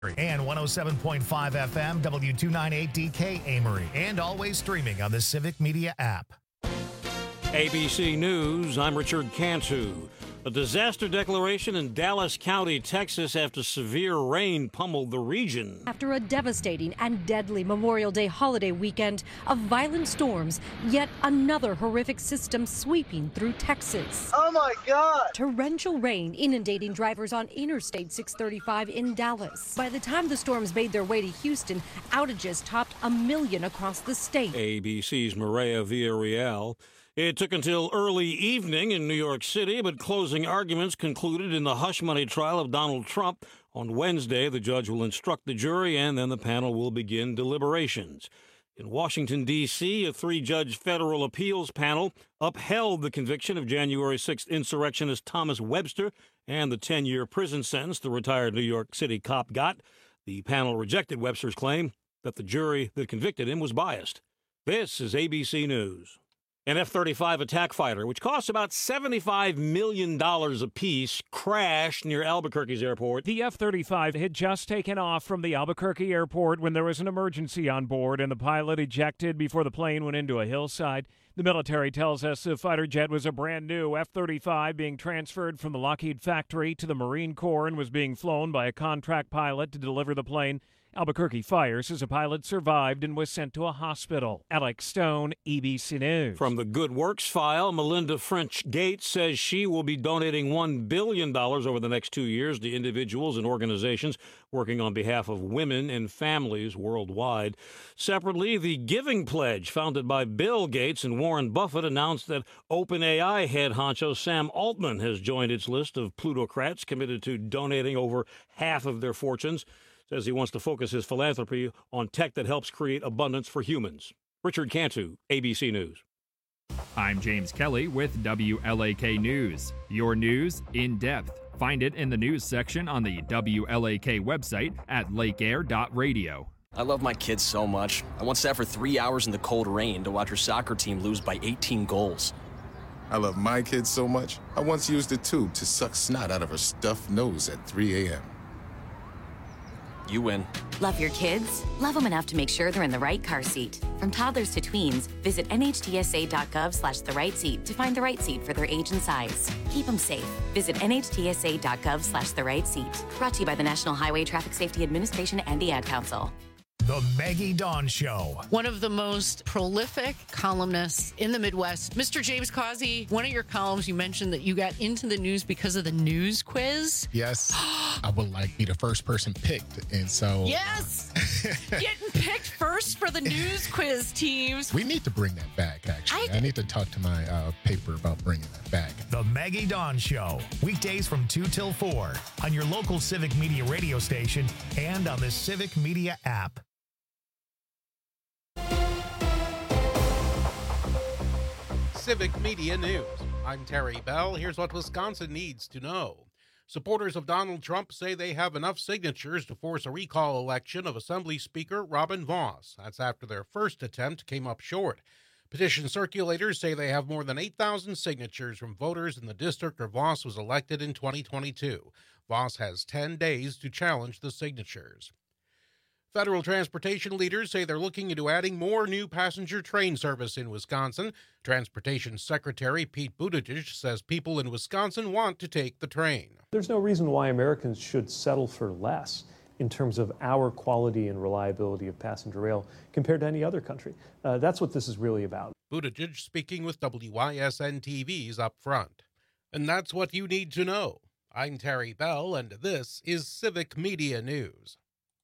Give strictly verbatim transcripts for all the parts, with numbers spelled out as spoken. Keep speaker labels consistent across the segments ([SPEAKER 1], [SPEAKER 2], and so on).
[SPEAKER 1] And one oh seven point five F M, W two ninety-eight D K Amory, and always streaming on the Civic Media app.
[SPEAKER 2] A B C News, I'm Richard Cantu. A disaster declaration in Dallas County, Texas, after severe rain pummeled the region.
[SPEAKER 3] After a devastating and deadly Memorial Day holiday weekend of violent storms, yet another horrific system sweeping through Texas.
[SPEAKER 4] Oh my God!
[SPEAKER 3] Torrential rain inundating drivers on Interstate six thirty-five in Dallas. By the time the storms made their way to Houston, outages topped a million across the state.
[SPEAKER 2] A B C's Maria Villarreal. It took until early evening in New York City, but closing arguments concluded in the hush money trial of Donald Trump. On Wednesday, the judge will instruct the jury, and then the panel will begin deliberations. In Washington, D C, a three-judge federal appeals panel upheld the conviction of January sixth insurrectionist Thomas Webster and the ten-year prison sentence the retired New York City cop got. The panel rejected Webster's claim that the jury that convicted him was biased. This is A B C News. An F thirty-five attack fighter, which costs about seventy-five million dollars apiece, crashed near Albuquerque's airport.
[SPEAKER 5] The F thirty-five had just taken off from the Albuquerque airport when there was an emergency on board, and the pilot ejected before the plane went into a hillside. The military tells us the fighter jet was a brand new F thirty-five being transferred from the Lockheed factory to the Marine Corps and was being flown by a contract pilot to deliver the plane. Albuquerque Fire says a pilot survived and was sent to a hospital. Alex Stone, A B C News.
[SPEAKER 2] From the Good Works file, Melinda French Gates says she will be donating one billion dollars over the next two years to individuals and organizations working on behalf of women and families worldwide. Separately, the Giving Pledge, founded by Bill Gates and Warren Buffett, announced that OpenAI head honcho Sam Altman has joined its list of plutocrats committed to donating over half of their fortunes. Says he wants to focus his philanthropy on tech that helps create abundance for humans. Richard Cantu, A B C News.
[SPEAKER 6] I'm James Kelly with W L A K News. Your news in depth. Find it in the news section on the W L A K website at lake air dot radio.
[SPEAKER 7] I love my kids so much. I once sat for three hours in the cold rain to watch her soccer team lose by eighteen goals.
[SPEAKER 8] I love my kids so much, I once used a tube to suck snot out of her stuffed nose at three a.m.
[SPEAKER 7] You win.
[SPEAKER 9] Love your kids? Love them enough to make sure they're in the right car seat. From toddlers to tweens, visit N H T S A dot gov slash the right seat to find the right seat for their age and size. Keep them safe. Visit N H T S A dot gov slash the right seat. Brought to you by the National Highway Traffic Safety Administration and the Ad Council.
[SPEAKER 1] The Maggie Dawn Show.
[SPEAKER 10] One of the most prolific columnists in the Midwest, Mister James Causey. One of your columns, you mentioned that you got into the news because of the news quiz.
[SPEAKER 11] Yes. I would like be the first person picked. And so.
[SPEAKER 10] Yes. Getting picked first for the news quiz teams.
[SPEAKER 11] We need to bring that back, actually. I, I need to talk to my uh, paper about bringing that back.
[SPEAKER 1] The Maggie Dawn Show. Weekdays from two till four on your local Civic Media radio station and on the Civic Media app.
[SPEAKER 12] Civic Media News. I'm Terry Bell. Here's what Wisconsin needs to know. Supporters of Donald Trump say they have enough signatures to force a recall election of Assembly Speaker Robin Vos. That's after their first attempt came up short. Petition circulators say they have more than eight thousand signatures from voters in the district where Vos was elected in twenty twenty-two. Vos has ten days to challenge the signatures. Federal transportation leaders say they're looking into adding more new passenger train service in Wisconsin. Transportation Secretary Pete Buttigieg says people in Wisconsin want to take the train.
[SPEAKER 13] There's no reason why Americans should settle for less in terms of our quality and reliability of passenger rail compared to any other country. Uh, that's what this is really about.
[SPEAKER 12] Buttigieg speaking with W I S N T V's Up Front. And that's what you need to know. I'm Terry Bell, and this is Civic Media News.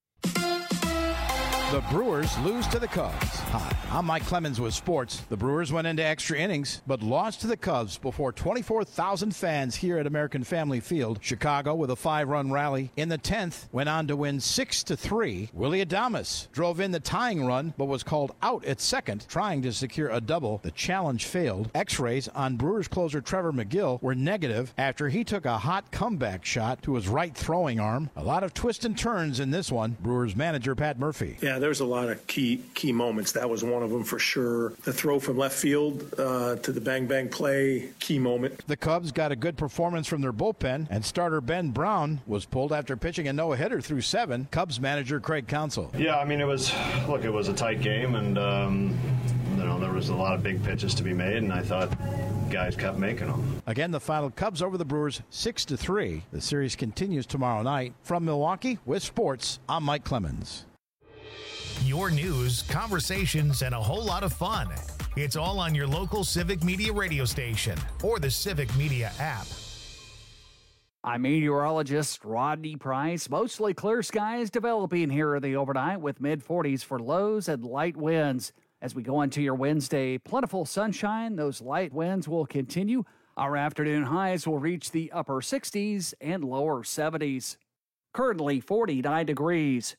[SPEAKER 14] The Brewers lose to the Cubs. Hi, I'm Mike Clemens with sports. The Brewers went into extra innings, but lost to the Cubs before twenty-four thousand fans here at American Family Field. Chicago, with a five-run rally in the tenth, went on to win six to three. Willy Adames drove in the tying run, but was called out at second, trying to secure a double. The challenge failed. X-rays on Brewers closer Trevor McGill were negative after he took a hot comeback shot to his right throwing arm. A lot of twists and turns in this one. Brewers manager Pat Murphy.
[SPEAKER 15] Yeah.
[SPEAKER 4] Yeah, there's a lot of key key moments. That was one of them for sure. The throw from left field uh, to the bang-bang play, key moment.
[SPEAKER 14] The Cubs got a good performance from their bullpen, and starter Ben Brown was pulled after pitching a no-hitter through seven. Cubs manager Craig Counsell.
[SPEAKER 15] Yeah, I mean, it was, look, it was a tight game, and, um, you know, there was a lot of big pitches to be made, and I thought guys kept making them.
[SPEAKER 14] Again, the final Cubs over the Brewers six to three. The series continues tomorrow night. From Milwaukee with sports, I'm Mike Clemens.
[SPEAKER 1] Your news, conversations, and a whole lot of fun. It's all on your local Civic Media radio station or the Civic Media app.
[SPEAKER 16] I'm meteorologist Rodney Price. Mostly clear skies developing here in the overnight with mid forties for lows and light winds. As we go into your Wednesday, plentiful sunshine. Those light winds will continue. Our afternoon highs will reach the upper sixties and lower seventies. Currently forty-nine degrees.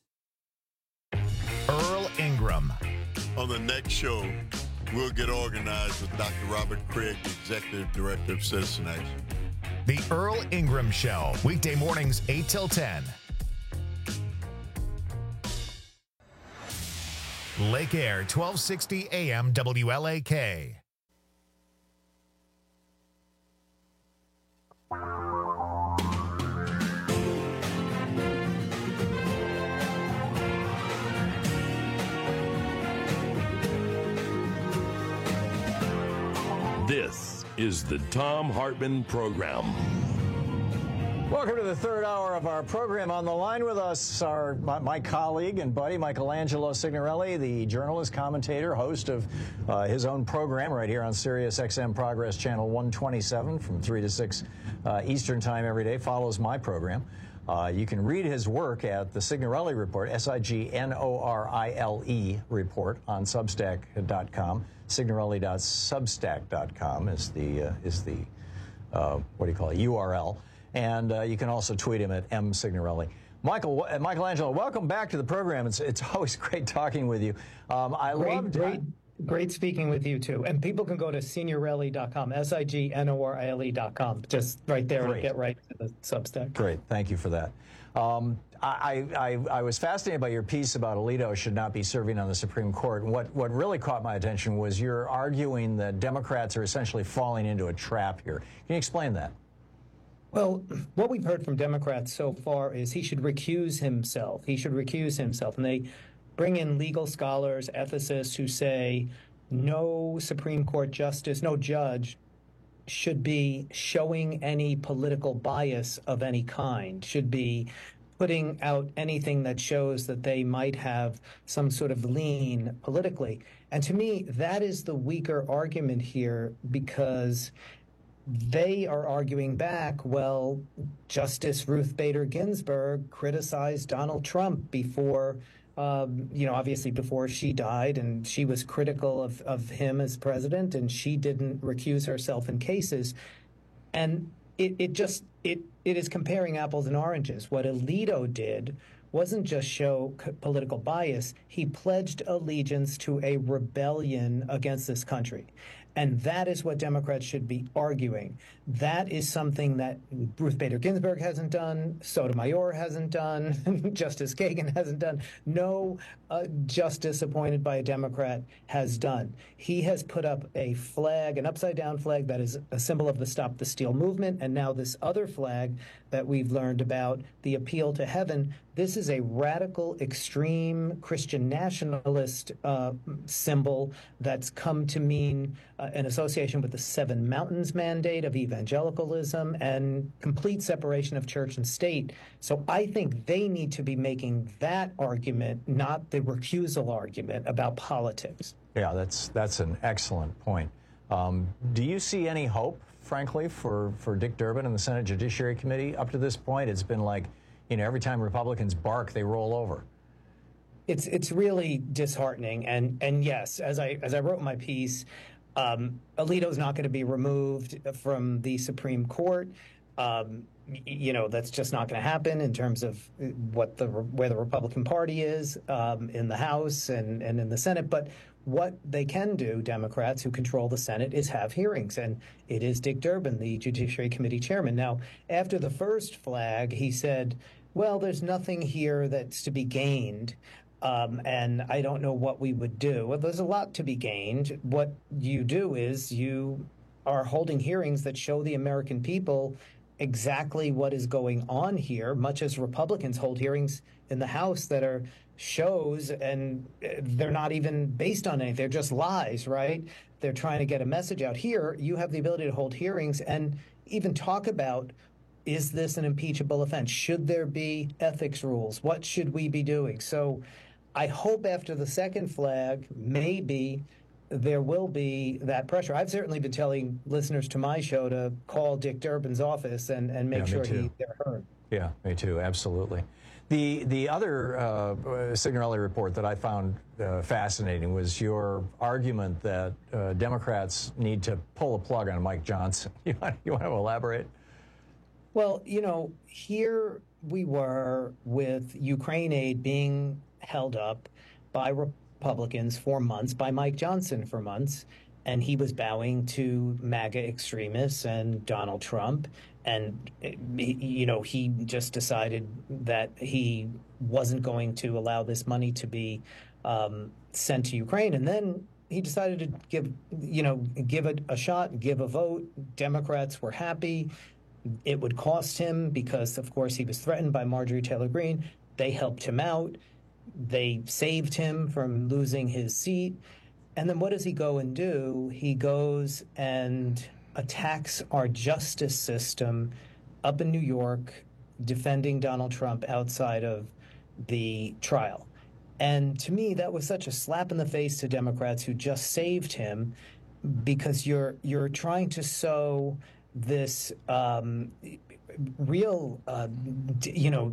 [SPEAKER 1] Earl Ingram.
[SPEAKER 17] On the next show, we'll get organized with Doctor Robert Craig, the Executive Director of Citizen Action.
[SPEAKER 1] The Earl Ingram Show, weekday mornings eight till ten. Lake Air, twelve sixty A M W L A K.
[SPEAKER 18] This is the Thom Hartmann Program.
[SPEAKER 19] Welcome to the third hour of our program. On the line with us, our my, my colleague and buddy, Michelangelo Signorelli, the journalist, commentator, host of uh, his own program right here on Sirius X M Progress Channel one twenty-seven from three to six uh, Eastern Time every day. Follows my program. Uh, you can read his work at the Signorelli Report, S I G N O R I L E Report, on Substack dot com. Signorelli dot substack dot com is the uh, is the uh, what do you call it, U R L. And uh, you can also tweet him at M Signorelli. Michael, uh, Michelangelo, welcome back to the program. It's it's always great talking with you. Um, I
[SPEAKER 20] great,
[SPEAKER 19] loved
[SPEAKER 20] great, great speaking with you too. And people can go to signorelli dot com, S I G N O R I L E dot com. Just right there to get right to the Substack.
[SPEAKER 19] Great, thank you for that. Um, I, I, I was fascinated by your piece about Alito should not be serving on the Supreme Court. And what, what really caught my attention was you're arguing that Democrats are essentially falling into a trap here. Can you explain that?
[SPEAKER 20] Well, what we've heard from Democrats so far is he should recuse himself. He should recuse himself. And they bring in legal scholars, ethicists who say no Supreme Court justice, no judge should be showing any political bias of any kind, should be putting out anything that shows that they might have some sort of lean politically. And to me, that is the weaker argument here, because they are arguing back, well, Justice Ruth Bader Ginsburg criticized Donald Trump before, um, you know, obviously before she died, and she was critical of, of him as president, and she didn't recuse herself in cases. And it, it just, it, it is comparing apples and oranges. What Alito did wasn't just show political bias. He pledged allegiance to a rebellion against this country. And that is what Democrats should be arguing. That is something that Ruth Bader Ginsburg hasn't done, Sotomayor hasn't done, Justice Kagan hasn't done. No uh, justice appointed by a Democrat has done. He has put up a flag, an upside-down flag that is a symbol of the Stop the Steal movement, and now this other flag that we've learned about, the Appeal to Heaven. This is a radical, extreme Christian nationalist uh, symbol that's come to mean uh, an association with the Seven Mountains mandate of evangelicalism and complete separation of church and state. So I think they need to be making that argument, not the recusal argument about politics.
[SPEAKER 19] Yeah, that's that's an excellent point. Um, do you see any hope, frankly, for, for Dick Durbin and the Senate Judiciary Committee? Up to this point, it's been like, you know, every time Republicans bark, they roll over.
[SPEAKER 20] It's it's really disheartening. And and yes, as I as I wrote in my piece, um, Alito's not going to be removed from the Supreme Court. Um, you know, that's just not going to happen in terms of what the where the Republican Party is um, in the House and, and in the Senate. But what they can do, Democrats who control the Senate, is have hearings. And it is Dick Durbin, the Judiciary Committee chairman. Now, after the first flag, he said, well, there's nothing here that's to be gained. Um, and I don't know what we would do. Well, there's a lot to be gained. What you do is you are holding hearings that show the American people exactly what is going on here, much as Republicans hold hearings in the House that are shows, and they're not even based on anything. They're just lies, right? They're trying to get a message out. Here, you have the ability to hold hearings and even talk about, is this an impeachable offense? Should there be ethics rules? What should we be doing? So I hope after the second flag, maybe there will be that pressure. I've certainly been telling listeners to my show to call Dick Durbin's office and, and make
[SPEAKER 19] Yeah, me
[SPEAKER 20] sure he,
[SPEAKER 19] too.
[SPEAKER 20] they're heard.
[SPEAKER 19] Yeah, me too. Absolutely. The the other uh, Signorelli report that I found uh, fascinating was your argument that uh, Democrats need to pull a plug on Mike Johnson. You want, you want to elaborate?
[SPEAKER 20] Well, you know, here we were with Ukraine aid being held up by Republicans for months, by Mike Johnson for months, and he was bowing to MAGA extremists and Donald Trump. And, you know, he just decided that he wasn't going to allow this money to be um, sent to Ukraine. And then he decided to give, you know, give it a shot, give a vote. Democrats were happy. It would cost him because, of course, he was threatened by Marjorie Taylor Greene. They helped him out. They saved him from losing his seat. And then what does he go and do? He goes and attacks our justice system up in New York, defending Donald Trump outside of the trial. And to me, that was such a slap in the face to Democrats who just saved him, because you're you're trying to sow this um, real, uh, you know,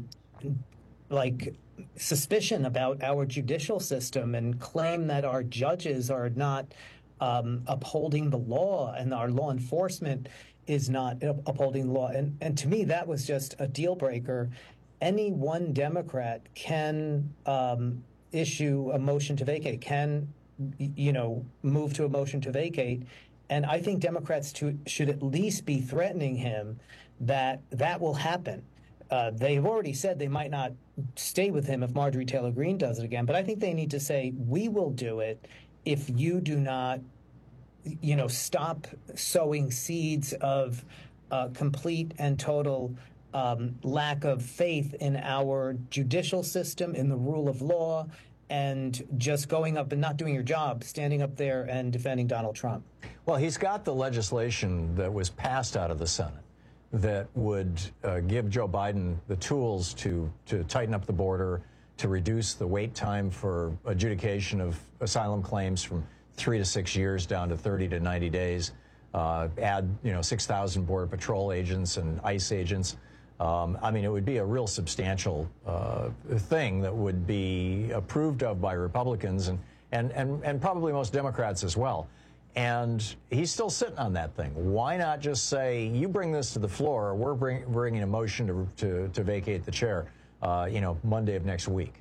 [SPEAKER 20] like suspicion about our judicial system and claim that our judges are not um, upholding the law and our law enforcement is not upholding the law. And, and to me, that was just a deal breaker. Any one Democrat can um, issue a motion to vacate, can, you know, move to a motion to vacate. And I think Democrats to, should at least be threatening him that that will happen. Uh, they've already said they might not stay with him if Marjorie Taylor Greene does it again. But I think they need to say, we will do it if you do not, you know, stop sowing seeds of uh, complete and total um, lack of faith in our judicial system, in the rule of law, and just going up and not doing your job, standing up there and defending Donald Trump.
[SPEAKER 19] Well, he's got the legislation that was passed out of the Senate that would uh, give Joe Biden the tools to, to tighten up the border, to reduce the wait time for adjudication of asylum claims from three to six years down to thirty to ninety days, uh, add, you know, six thousand Border Patrol agents and ICE agents. Um, I mean, it would be a real substantial uh, thing that would be approved of by Republicans and, and, and, and probably most Democrats as well. And he's still sitting on that thing. Why not just say, you bring this to the floor, we're bring, bringing a motion to, to, to vacate the chair, uh, you know, Monday of next week?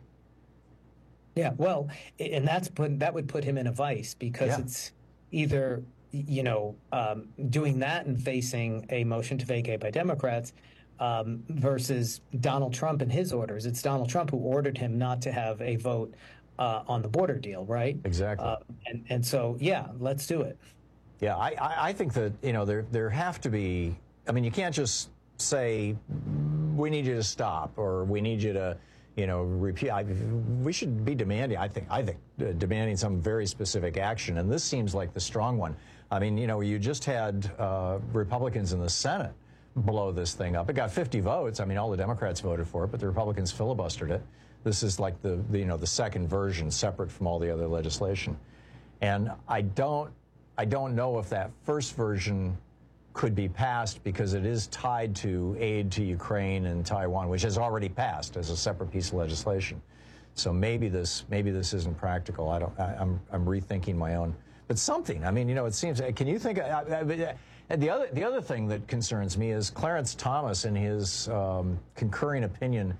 [SPEAKER 20] Yeah, well, and that's put, that would put him in a vice, because yeah. it's either, you know, um, doing that and facing a motion to vacate by Democrats um, versus Donald Trump and his orders. It's Donald Trump who ordered him not to have a vote Uh, on the border deal, right?
[SPEAKER 19] Exactly.
[SPEAKER 20] Uh, and, and so, yeah, let's do it.
[SPEAKER 19] Yeah, I, I, I think that, you know, there there have to be, I mean, you can't just say, we need you to stop, or we need you to, you know, repeat. I, we should be demanding, I think, I think, uh, demanding some very specific action, and this seems like the strong one. I mean, you know, you just had uh, Republicans in the Senate blow this thing up. It got fifty votes. I mean, all the Democrats voted for it, but the Republicans filibustered it. This is like the, the, you know, the second version, separate from all the other legislation. And I don't, I don't know if that first version could be passed, because it is tied to aid to Ukraine and Taiwan, which has already passed as a separate piece of legislation. So maybe this, maybe this isn't practical. I don't, I, I'm, I'm rethinking my own, but something. I mean, you know, it seems. Can you think? I, I, and the other, the other thing that concerns me is Clarence Thomas in his um, concurring opinion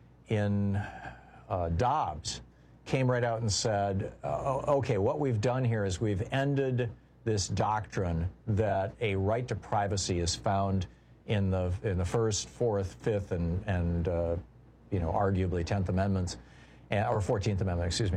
[SPEAKER 19] in Uh, Dobbs came right out and said, uh, okay, what we've done here is we've ended this doctrine that a right to privacy is found in the in the First, Fourth, Fifth, and and uh, you know, arguably Tenth Amendments, and, or fourteenth Amendment, excuse me.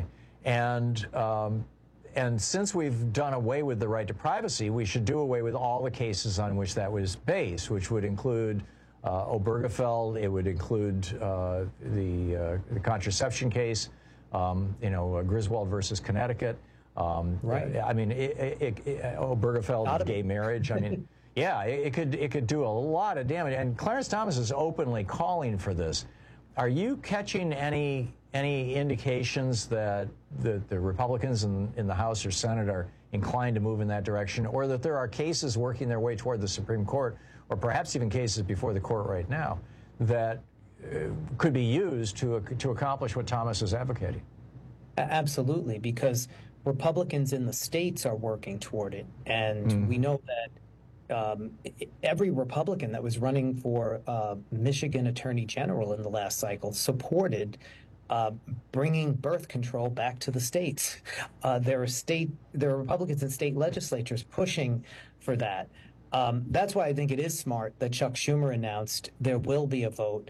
[SPEAKER 19] And um, and since we've done away with the right to privacy, we should do away with all the cases on which that was based, which would include uh, Obergefell, it would include uh, the, uh, the contraception case, um, you know, uh, Griswold versus Connecticut. Um, right. I mean, it, it, it, Obergefell, gay marriage. I mean, yeah, it, it could it could do a lot of damage. And Clarence Thomas is openly calling for this. Are you catching any any indications that the, the Republicans in, in the House or Senate are inclined to move in that direction, or that there are cases working their way toward the Supreme Court, or perhaps even cases before the court right now, that uh, could be used to to accomplish what Thomas is advocating?
[SPEAKER 20] Absolutely, because Republicans in the states are working toward it, and mm. we know that um, every Republican that was running for uh, Michigan Attorney General in the last cycle supported uh, bringing birth control back to the states. Uh, there are state, there are Republicans in state legislatures pushing for that. Um, that's why I think it is smart that Chuck Schumer announced there will be a vote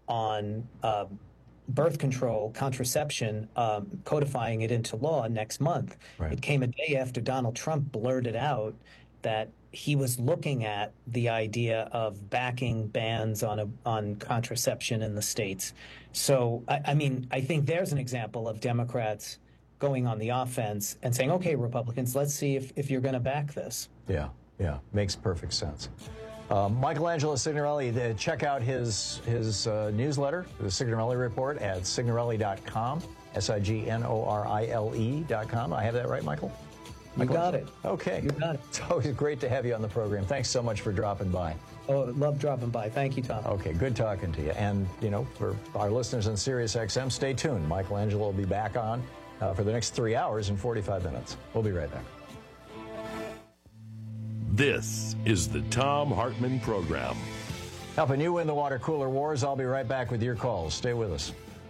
[SPEAKER 20] on Uh, birth control, contraception, um, codifying it into law next month. Right. It came a day after Donald Trump blurted out that he was looking at the idea of backing bans on a, on contraception in the states. So, I, I mean, I think there's an example of Democrats going on the offense and saying, okay, Republicans, let's see if, if you're going to back this.
[SPEAKER 19] Yeah, yeah, makes perfect sense. Uh, Michelangelo Signorelli, uh, check out his his uh, newsletter, the Signorelli Report, at signorelli dot com, S I G N O R I L E dot com. I have that right, Michael?
[SPEAKER 20] You got it.
[SPEAKER 19] Okay.
[SPEAKER 20] You got it.
[SPEAKER 19] It's always great to have you on the program. Thanks so much for dropping by.
[SPEAKER 20] Oh, love dropping by. Thank you, Tom.
[SPEAKER 19] Okay, good talking to you. And, you know, for our listeners on Sirius X M, stay tuned. Michelangelo will be back on uh, for the next three hours and forty-five minutes. We'll be right back.
[SPEAKER 18] This is the Thom Hartmann Program.
[SPEAKER 19] Helping you win the water cooler wars. I'll be right back with your calls. Stay with us.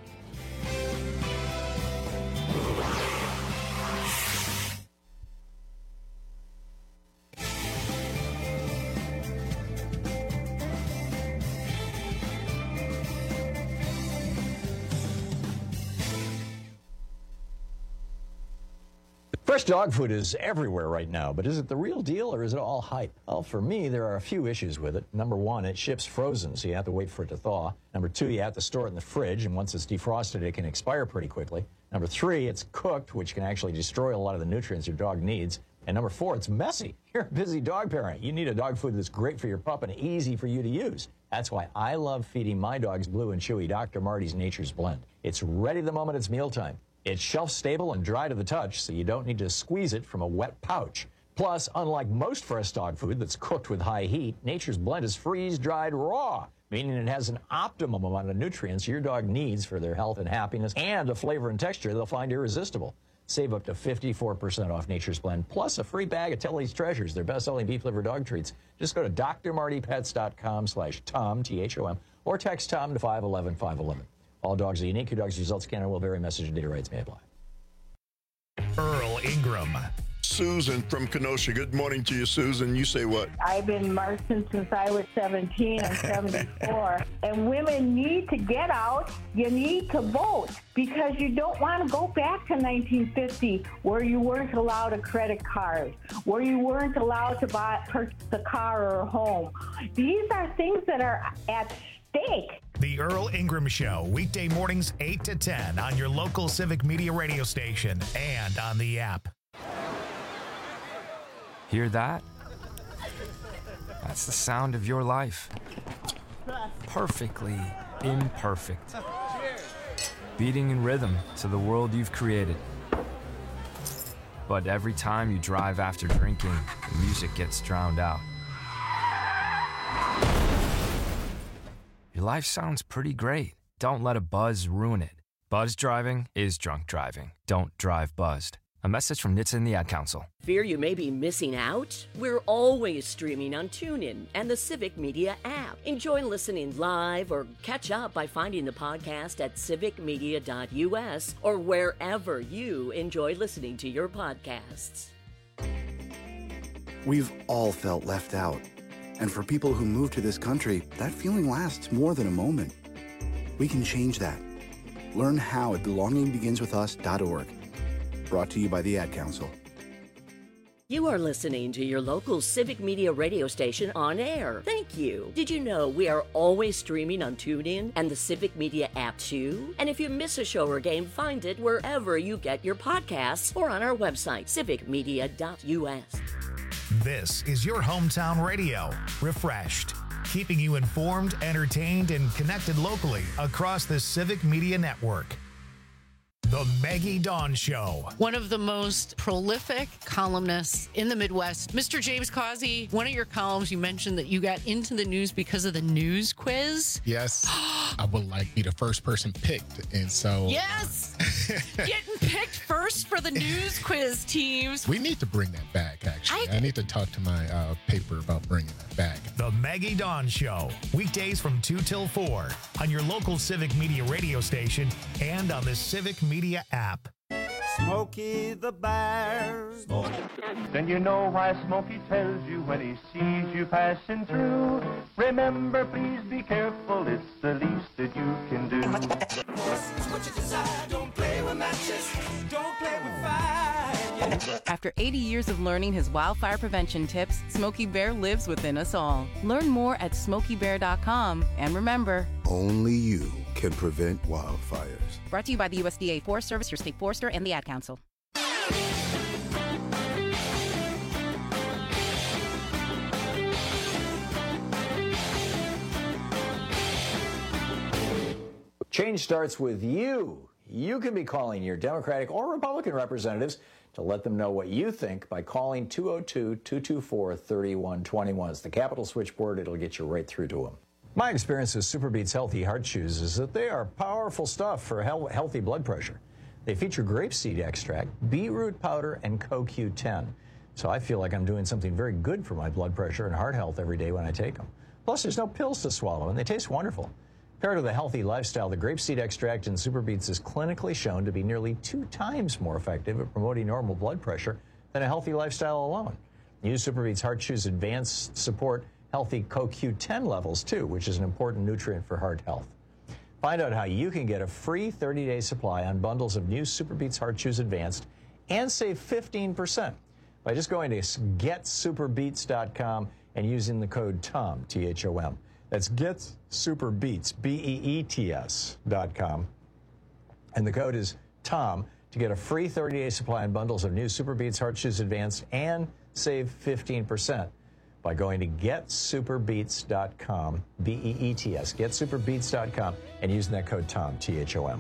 [SPEAKER 19] Fresh dog food is everywhere right now, but is it the real deal or is it all hype? Well, for me, there are a few issues with it. Number one, it ships frozen, so you have to wait for it to thaw. Number two, you have to store it in the fridge, and once it's defrosted, it can expire pretty quickly. Number three, it's cooked, which can actually destroy a lot of the nutrients your dog needs. And number four, it's messy. You're a busy dog parent. You need a dog food that's great for your pup and easy for you to use. That's why I love feeding my dogs Blue and Chewy Doctor Marty's Nature's Blend. It's ready the moment it's mealtime. It's shelf-stable and dry to the touch, so you don't need to squeeze it from a wet pouch. Plus, unlike most fresh dog food that's cooked with high heat, Nature's Blend is freeze-dried raw, meaning it has an optimum amount of nutrients your dog needs for their health and happiness, and a flavor and texture they'll find irresistible. Save up to fifty-four percent off Nature's Blend, plus a free bag of Tilly's Treasures, their best-selling beef liver dog treats. Just go to D R marty pets dot com slash Tom, T H O M, or text Tom to five one one, five one one. All dogs are unique. Your dog's results can and will vary. Message and data rights may apply.
[SPEAKER 1] Earl Ingram.
[SPEAKER 17] Susan from Kenosha. Good morning to you, Susan. You say what?
[SPEAKER 21] I've been marching since I was seventeen. I'm seventy-four. And women need to get out. You need to vote because you don't want to go back to nineteen fifty where you weren't allowed a credit card, where you weren't allowed to buy purchase a car or a home. These are things that are at stake.
[SPEAKER 1] The Earl Ingram Show, weekday mornings eight to ten on your local Civic Media radio station and on the app.
[SPEAKER 22] Hear that? That's the sound of your life. Perfectly imperfect. Beating in rhythm to the world you've created. But every time you drive after drinking, the music gets drowned out. Your life sounds pretty great. Don't let a buzz ruin it. Buzz driving is drunk driving. Don't drive buzzed. A message from N H T S A and the Ad Council.
[SPEAKER 23] Fear you may be missing out? We're always streaming on TuneIn and the Civic Media app. Enjoy listening live or catch up by finding the podcast at civic media dot U S or wherever you enjoy listening to your podcasts.
[SPEAKER 24] We've all felt left out. And for people who move to this country, that feeling lasts more than a moment. We can change that. Learn how at belonging begins with us dot org. Brought to you by the Ad Council.
[SPEAKER 23] You are listening to your local Civic Media radio station on air. Thank you. Did you know we are always streaming on TuneIn and the Civic Media app too? And if you miss a show or game, find it wherever you get your podcasts or on our website, civic media dot U S.
[SPEAKER 1] This is your hometown radio, refreshed, keeping you informed, entertained, and connected locally across the Civic Media Network. The Maggie Dawn Show.
[SPEAKER 10] One of the most prolific columnists in the Midwest, Mister James Causey. One of your columns, you mentioned that you got into the news because of the news quiz.
[SPEAKER 11] Yes. I would like be the first person picked. And so.
[SPEAKER 10] Yes. Getting picked first for the news quiz teams.
[SPEAKER 11] We need to bring that back, actually. I, I need to talk to my uh, paper about bringing that back.
[SPEAKER 1] The Maggie Dawn Show. Weekdays from two till four on your local Civic Media radio station and on the Civic Media app.
[SPEAKER 2] Smokey the Bear. Then you know why Smokey tells you when he sees you passing through. Remember, please be careful, it's the least that you can do. What you desire, don't play with matches, don't play with fire.
[SPEAKER 3] After eighty years of learning his wildfire prevention tips, Smokey Bear lives within us all. Learn more at smokey bear dot com. And remember,
[SPEAKER 24] only you can prevent wildfires.
[SPEAKER 3] Brought to you by the U S D A Forest Service, your state forester, and the Ad Council.
[SPEAKER 19] Change starts with you. You can be calling your Democratic or Republican representatives to let them know what you think by calling two oh two, two two four, three one two one. It's the Capitol switchboard. It'll get you right through to them. My experience with Superbeats Healthy Heart Chews is that they are powerful stuff for healthy blood pressure. They feature grapeseed extract, beetroot powder, and C O Q ten. So I feel like I'm doing something very good for my blood pressure and heart health every day when I take them. Plus, there's no pills to swallow, and they taste wonderful. Paired with a healthy lifestyle, the grapeseed extract in Superbeats is clinically shown to be nearly two times more effective at promoting normal blood pressure than a healthy lifestyle alone. Use Superbeats Heart Chews Advanced support healthy C O Q ten levels, too, which is an important nutrient for heart health. Find out how you can get a free thirty-day supply on bundles of new Superbeats Heart Chews Advanced and save fifteen percent by just going to get superbeats dot com and using the code TOM, T H O M. That's GetSuperBeats, B E E T S dot com. And the code is TOM to get a free thirty-day supply on bundles of new Superbeats Heart Chews Advanced and save fifteen percent. By going to get superbeats dot com, B E E T S, get superbeats dot com, and using that code TOM, T H O M.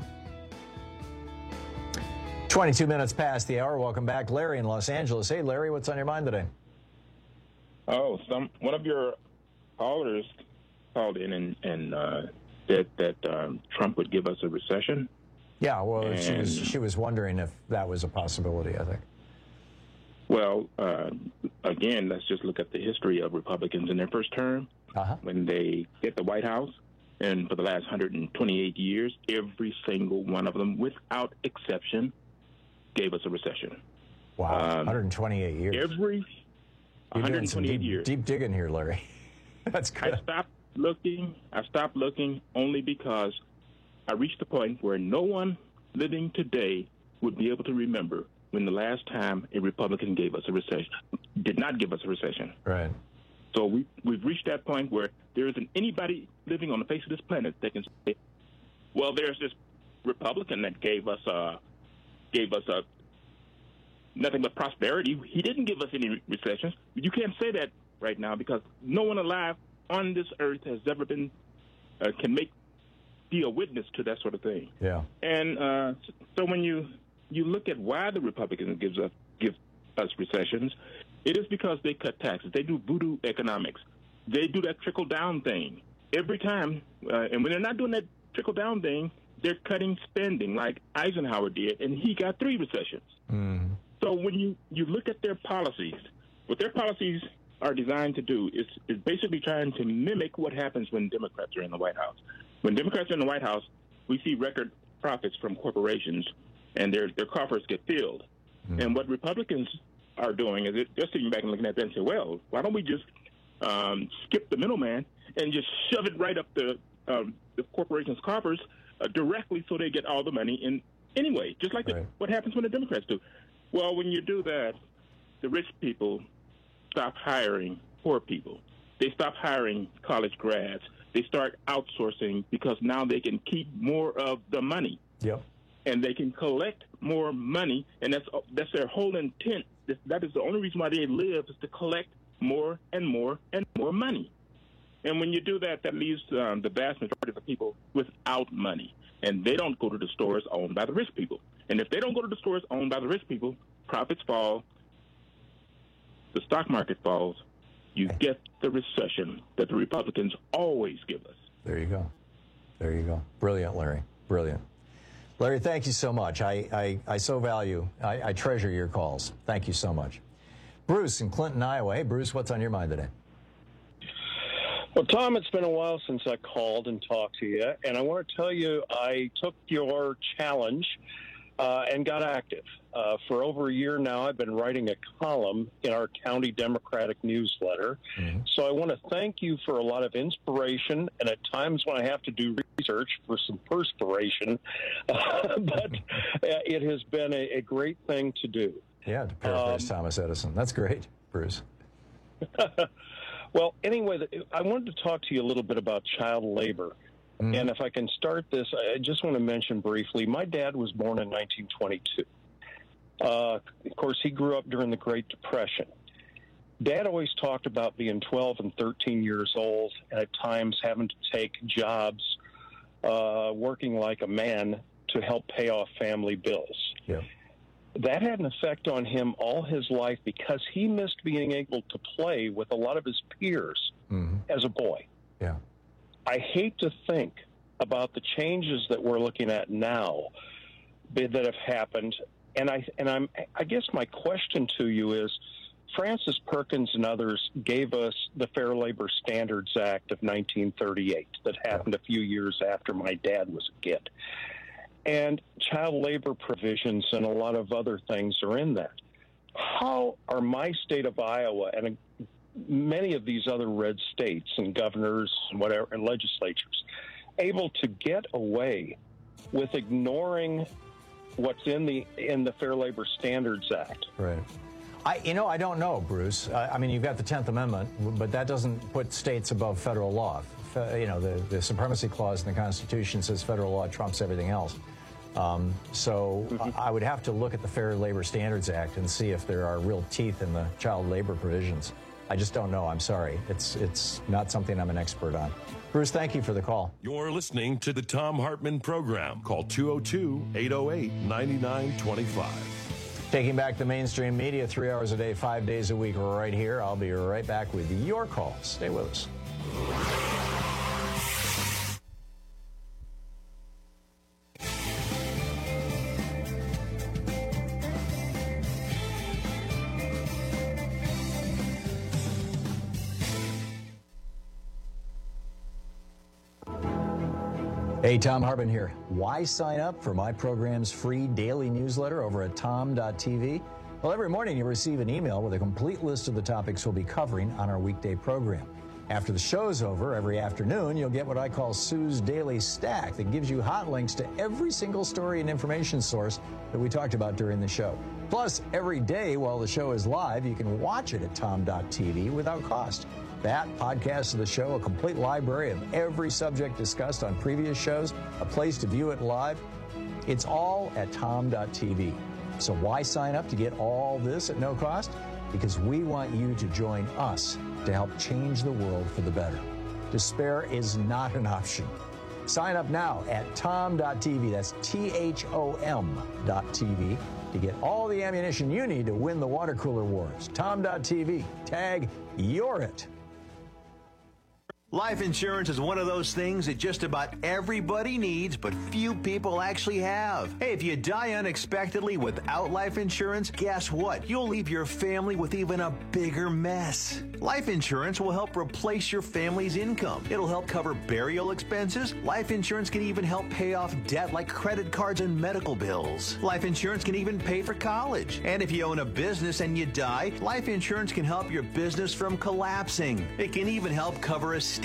[SPEAKER 19] twenty-two minutes past the hour. Welcome back. Larry in Los Angeles. Hey, Larry, what's on your mind today?
[SPEAKER 5] Oh, some one of your callers called in and, and uh, said that um, Trump would give us a recession.
[SPEAKER 19] Yeah, well,
[SPEAKER 5] and,
[SPEAKER 19] she was she was wondering if that was a possibility, I think.
[SPEAKER 5] Well, uh, again, let's just look at the history of Republicans in their first term.
[SPEAKER 19] Uh-huh.
[SPEAKER 5] When they get the White House, and for the last one hundred twenty-eight years, every single one of them, without exception, gave us a recession.
[SPEAKER 19] Wow,
[SPEAKER 5] um,
[SPEAKER 19] one hundred twenty-eight years.
[SPEAKER 5] Every
[SPEAKER 19] You're
[SPEAKER 5] one hundred
[SPEAKER 19] doing some
[SPEAKER 5] twenty-eight
[SPEAKER 19] deep,
[SPEAKER 5] years.
[SPEAKER 19] deep digging here, Larry. That's good.
[SPEAKER 5] I stopped looking. I stopped looking only because I reached the point where no one living today would be able to remember when the last time a Republican gave us a recession, did not give us a recession.
[SPEAKER 19] Right.
[SPEAKER 5] So we, we've reached that point where there isn't anybody living on the face of this planet that can say, well, there's this Republican that gave us a, gave us a, nothing but prosperity. He didn't give us any recessions. You can't say that right now because no one alive on this earth has ever been, uh, can make, be a witness to that sort of thing.
[SPEAKER 19] Yeah.
[SPEAKER 5] And uh, so when you you look at why the Republicans gives us give us recessions, it is because they cut taxes. They do voodoo economics. They do that trickle down thing every time. Uh, and when they're not doing that trickle down thing, they're cutting spending like Eisenhower did, and he got three recessions.
[SPEAKER 19] Mm.
[SPEAKER 5] So when you, you look at their policies, what their policies are designed to do is, is basically trying to mimic what happens when Democrats are in the White House. When Democrats are in the White House, we see record profits from corporations, and their their coffers get filled. Mm. And what Republicans are doing is it, they're sitting back and looking at that and say, well, why don't we just um, skip the middleman and just shove it right up the, um, the corporation's coffers uh, directly so they get all the money in anyway, just like right. the, what happens when the Democrats do. Well, when you do that, the rich people stop hiring poor people. They stop hiring college grads. They start outsourcing because now they can keep more of the money.
[SPEAKER 19] Yep.
[SPEAKER 5] And they can collect more money, and that's that's their whole intent. That is the only reason why they live, is to collect more and more and more money. And when you do that, that leaves um, the vast majority of the people without money. And they don't go to the stores owned by the rich people. And if they don't go to the stores owned by the rich people, profits fall, the stock market falls, you get the recession that the Republicans always give us.
[SPEAKER 19] There you go. There you go. Brilliant, Larry. Brilliant. Larry, thank you so much. I, I, I so value, I, I treasure your calls. Thank you so much. Bruce in Clinton, Iowa. Hey, Bruce, what's on your mind today?
[SPEAKER 6] Well, Tom, it's been a while since I called and talked to you, and I want to tell you I took your challenge uh, and got active. Uh, for over a year now, I've been writing a column in our county Democratic newsletter. Mm-hmm. So I want to thank you for a lot of inspiration, and at times when I have to do research for some perspiration, uh, but it has been a, a great thing to do.
[SPEAKER 19] Yeah, to paraphrase um, Thomas Edison. That's great, Bruce.
[SPEAKER 6] Well, anyway, I wanted to talk to you a little bit about child labor. Mm. And if I can start this, I just want to mention briefly, my dad was born in nineteen twenty-two. Uh, of course, he grew up during the Great Depression. Dad always talked about being twelve and thirteen years old, and at times having to take jobs, uh, working like a man to help pay off family bills.
[SPEAKER 19] Yeah.
[SPEAKER 6] That had an effect on him all his life because he missed being able to play with a lot of his peers mm-hmm. as a boy.
[SPEAKER 19] Yeah.
[SPEAKER 6] I hate to think about the changes that we're looking at now that have happened. And I and I'm I guess my question to you is, Francis Perkins and others gave us the Fair Labor Standards Act of nineteen thirty-eight that happened yeah. a few years after my dad was a kid. And child labor provisions and a lot of other things are in that. How are my state of Iowa and many of these other red states and governors and whatever and legislatures able to get away with ignoring what's in the in the Fair Labor Standards Act?
[SPEAKER 19] Right. I, you know, I don't know, Bruce. Uh, I mean, you've got the tenth Amendment, but that doesn't put states above federal law. Fe- you know, the, the Supremacy Clause in the Constitution says federal law trumps everything else. Um, so mm-hmm. I would have to look at the Fair Labor Standards Act and see if there are real teeth in the child labor provisions. I just don't know. I'm sorry. It's it's not something I'm an expert on. Bruce, thank you for the call.
[SPEAKER 18] You're listening to the Thom Hartmann Program. Call two oh two, eight oh eight, nine nine two five.
[SPEAKER 19] Taking back the mainstream media three hours a day, five days a week, right here. I'll be right back with your calls. Stay with us. Hey, Thom Hartmann here. Why sign up for my program's free daily newsletter over at tom dot t v? Well, every morning you'll receive an email with a complete list of the topics we'll be covering on our weekday program. After the show's over, every afternoon, you'll get what I call Sue's Daily Stack that gives you hot links to every single story and information source that we talked about during the show. Plus, every day while the show is live, you can watch it at tom dot t v without cost. That, podcast of the show, a complete library of every subject discussed on previous shows, a place to view it live. It's all at tom dot t v. So why sign up to get all this at no cost? Because we want you to join us to help change the world for the better. Despair is not an option. Sign up now at tom dot t v. That's T H O M dot T V to get all the ammunition you need to win the water cooler wars. tom dot t v. Tag You're It.
[SPEAKER 7] Life insurance is one of those things that just about everybody needs, but few people actually have. Hey, if you die unexpectedly without life insurance, guess what? You'll leave your family with even a bigger mess. Life insurance will help replace your family's income. It'll help cover burial expenses. Life insurance can even help pay off debt like credit cards and medical bills. Life insurance can even pay for college. And if you own a business and you die, life insurance can help your business from collapsing. It can even help cover estate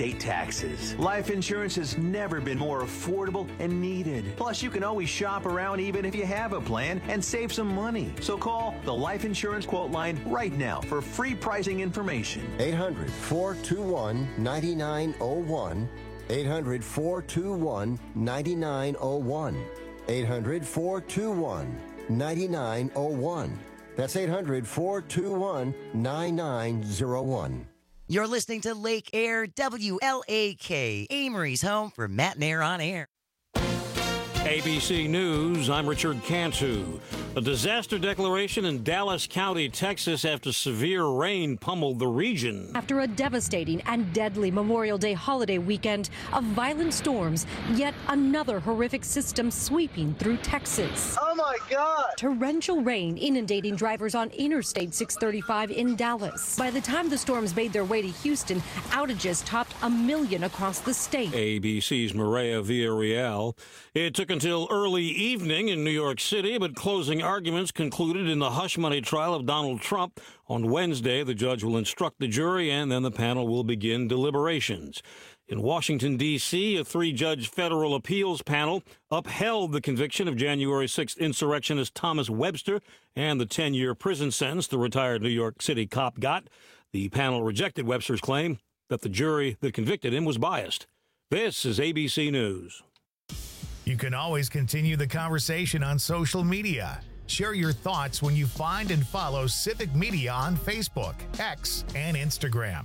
[SPEAKER 7] estate taxes. Life insurance has never been more affordable and needed. Plus, you can always shop around even if you have a plan and save some money. So call the Life Insurance Quote Line right now for free pricing information.
[SPEAKER 8] eight hundred, four two one, nine nine zero one. eight hundred, four two one, nine nine zero one. eight hundred, four two one, nine nine zero one. That's eight hundred, four two one, nine nine zero one.
[SPEAKER 9] You're listening to Lake Air W L A K, Amory's home for Matt and Air on Air.
[SPEAKER 12] A B C News, I'm Richard Cantu. A disaster declaration in Dallas County, Texas, after severe rain pummeled the region.
[SPEAKER 13] After a devastating and deadly Memorial Day holiday weekend of violent storms, yet another horrific system sweeping through Texas.
[SPEAKER 25] Oh my God!
[SPEAKER 13] Torrential rain inundating drivers on Interstate six thirty-five in Dallas. By the time the storms made their way to Houston, outages topped a million across the state.
[SPEAKER 12] A B C's Maria Villarreal. It took until early evening in New York City, but closing arguments concluded in the hush money trial of Donald Trump. On Wednesday, the judge will instruct the jury, and then the panel will begin deliberations. In Washington, D C, a three-judge federal appeals panel upheld the conviction of January sixth insurrectionist Thomas Webster and the ten-year prison sentence the retired New York City cop got. The panel rejected Webster's claim that the jury that convicted him was biased. This is A B C News.
[SPEAKER 1] You can always continue the conversation on social media. Share your thoughts when you find and follow Civic Media on Facebook, X, and Instagram.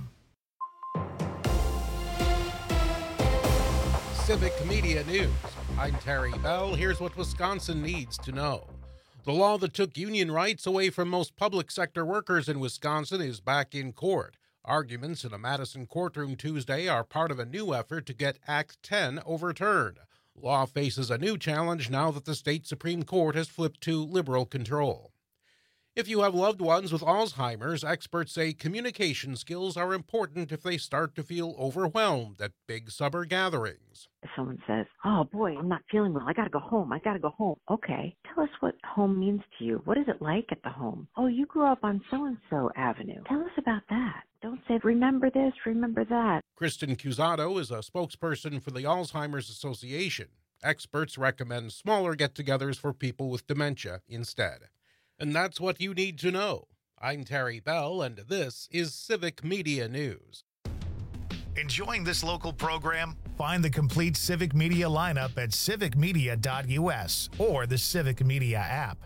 [SPEAKER 26] Civic Media News. I'm Terry Bell. Here's what Wisconsin needs to know. The law that took union rights away from most public sector workers in Wisconsin is back in court. Arguments in a Madison courtroom Tuesday are part of a new effort to get Act ten overturned. Law faces a new challenge now that the state Supreme Court has flipped to liberal control. If you have loved ones with Alzheimer's, experts say communication skills are important if they start to feel overwhelmed at big summer gatherings.
[SPEAKER 27] If someone says, oh boy, I'm not feeling well, I gotta go home, I gotta go home. Okay, tell us what home means to you. What is it like at the home? Oh, you grew up on so-and-so avenue. Tell us about that. Don't say, remember this, remember that.
[SPEAKER 26] Kristen Cusato is a spokesperson for the Alzheimer's Association. Experts recommend smaller get-togethers for people with dementia instead. And that's what you need to know. I'm Terry Bell, and this is Civic Media News.
[SPEAKER 1] Enjoying this local program? Find the complete Civic Media lineup at civic media dot u s or the Civic Media app.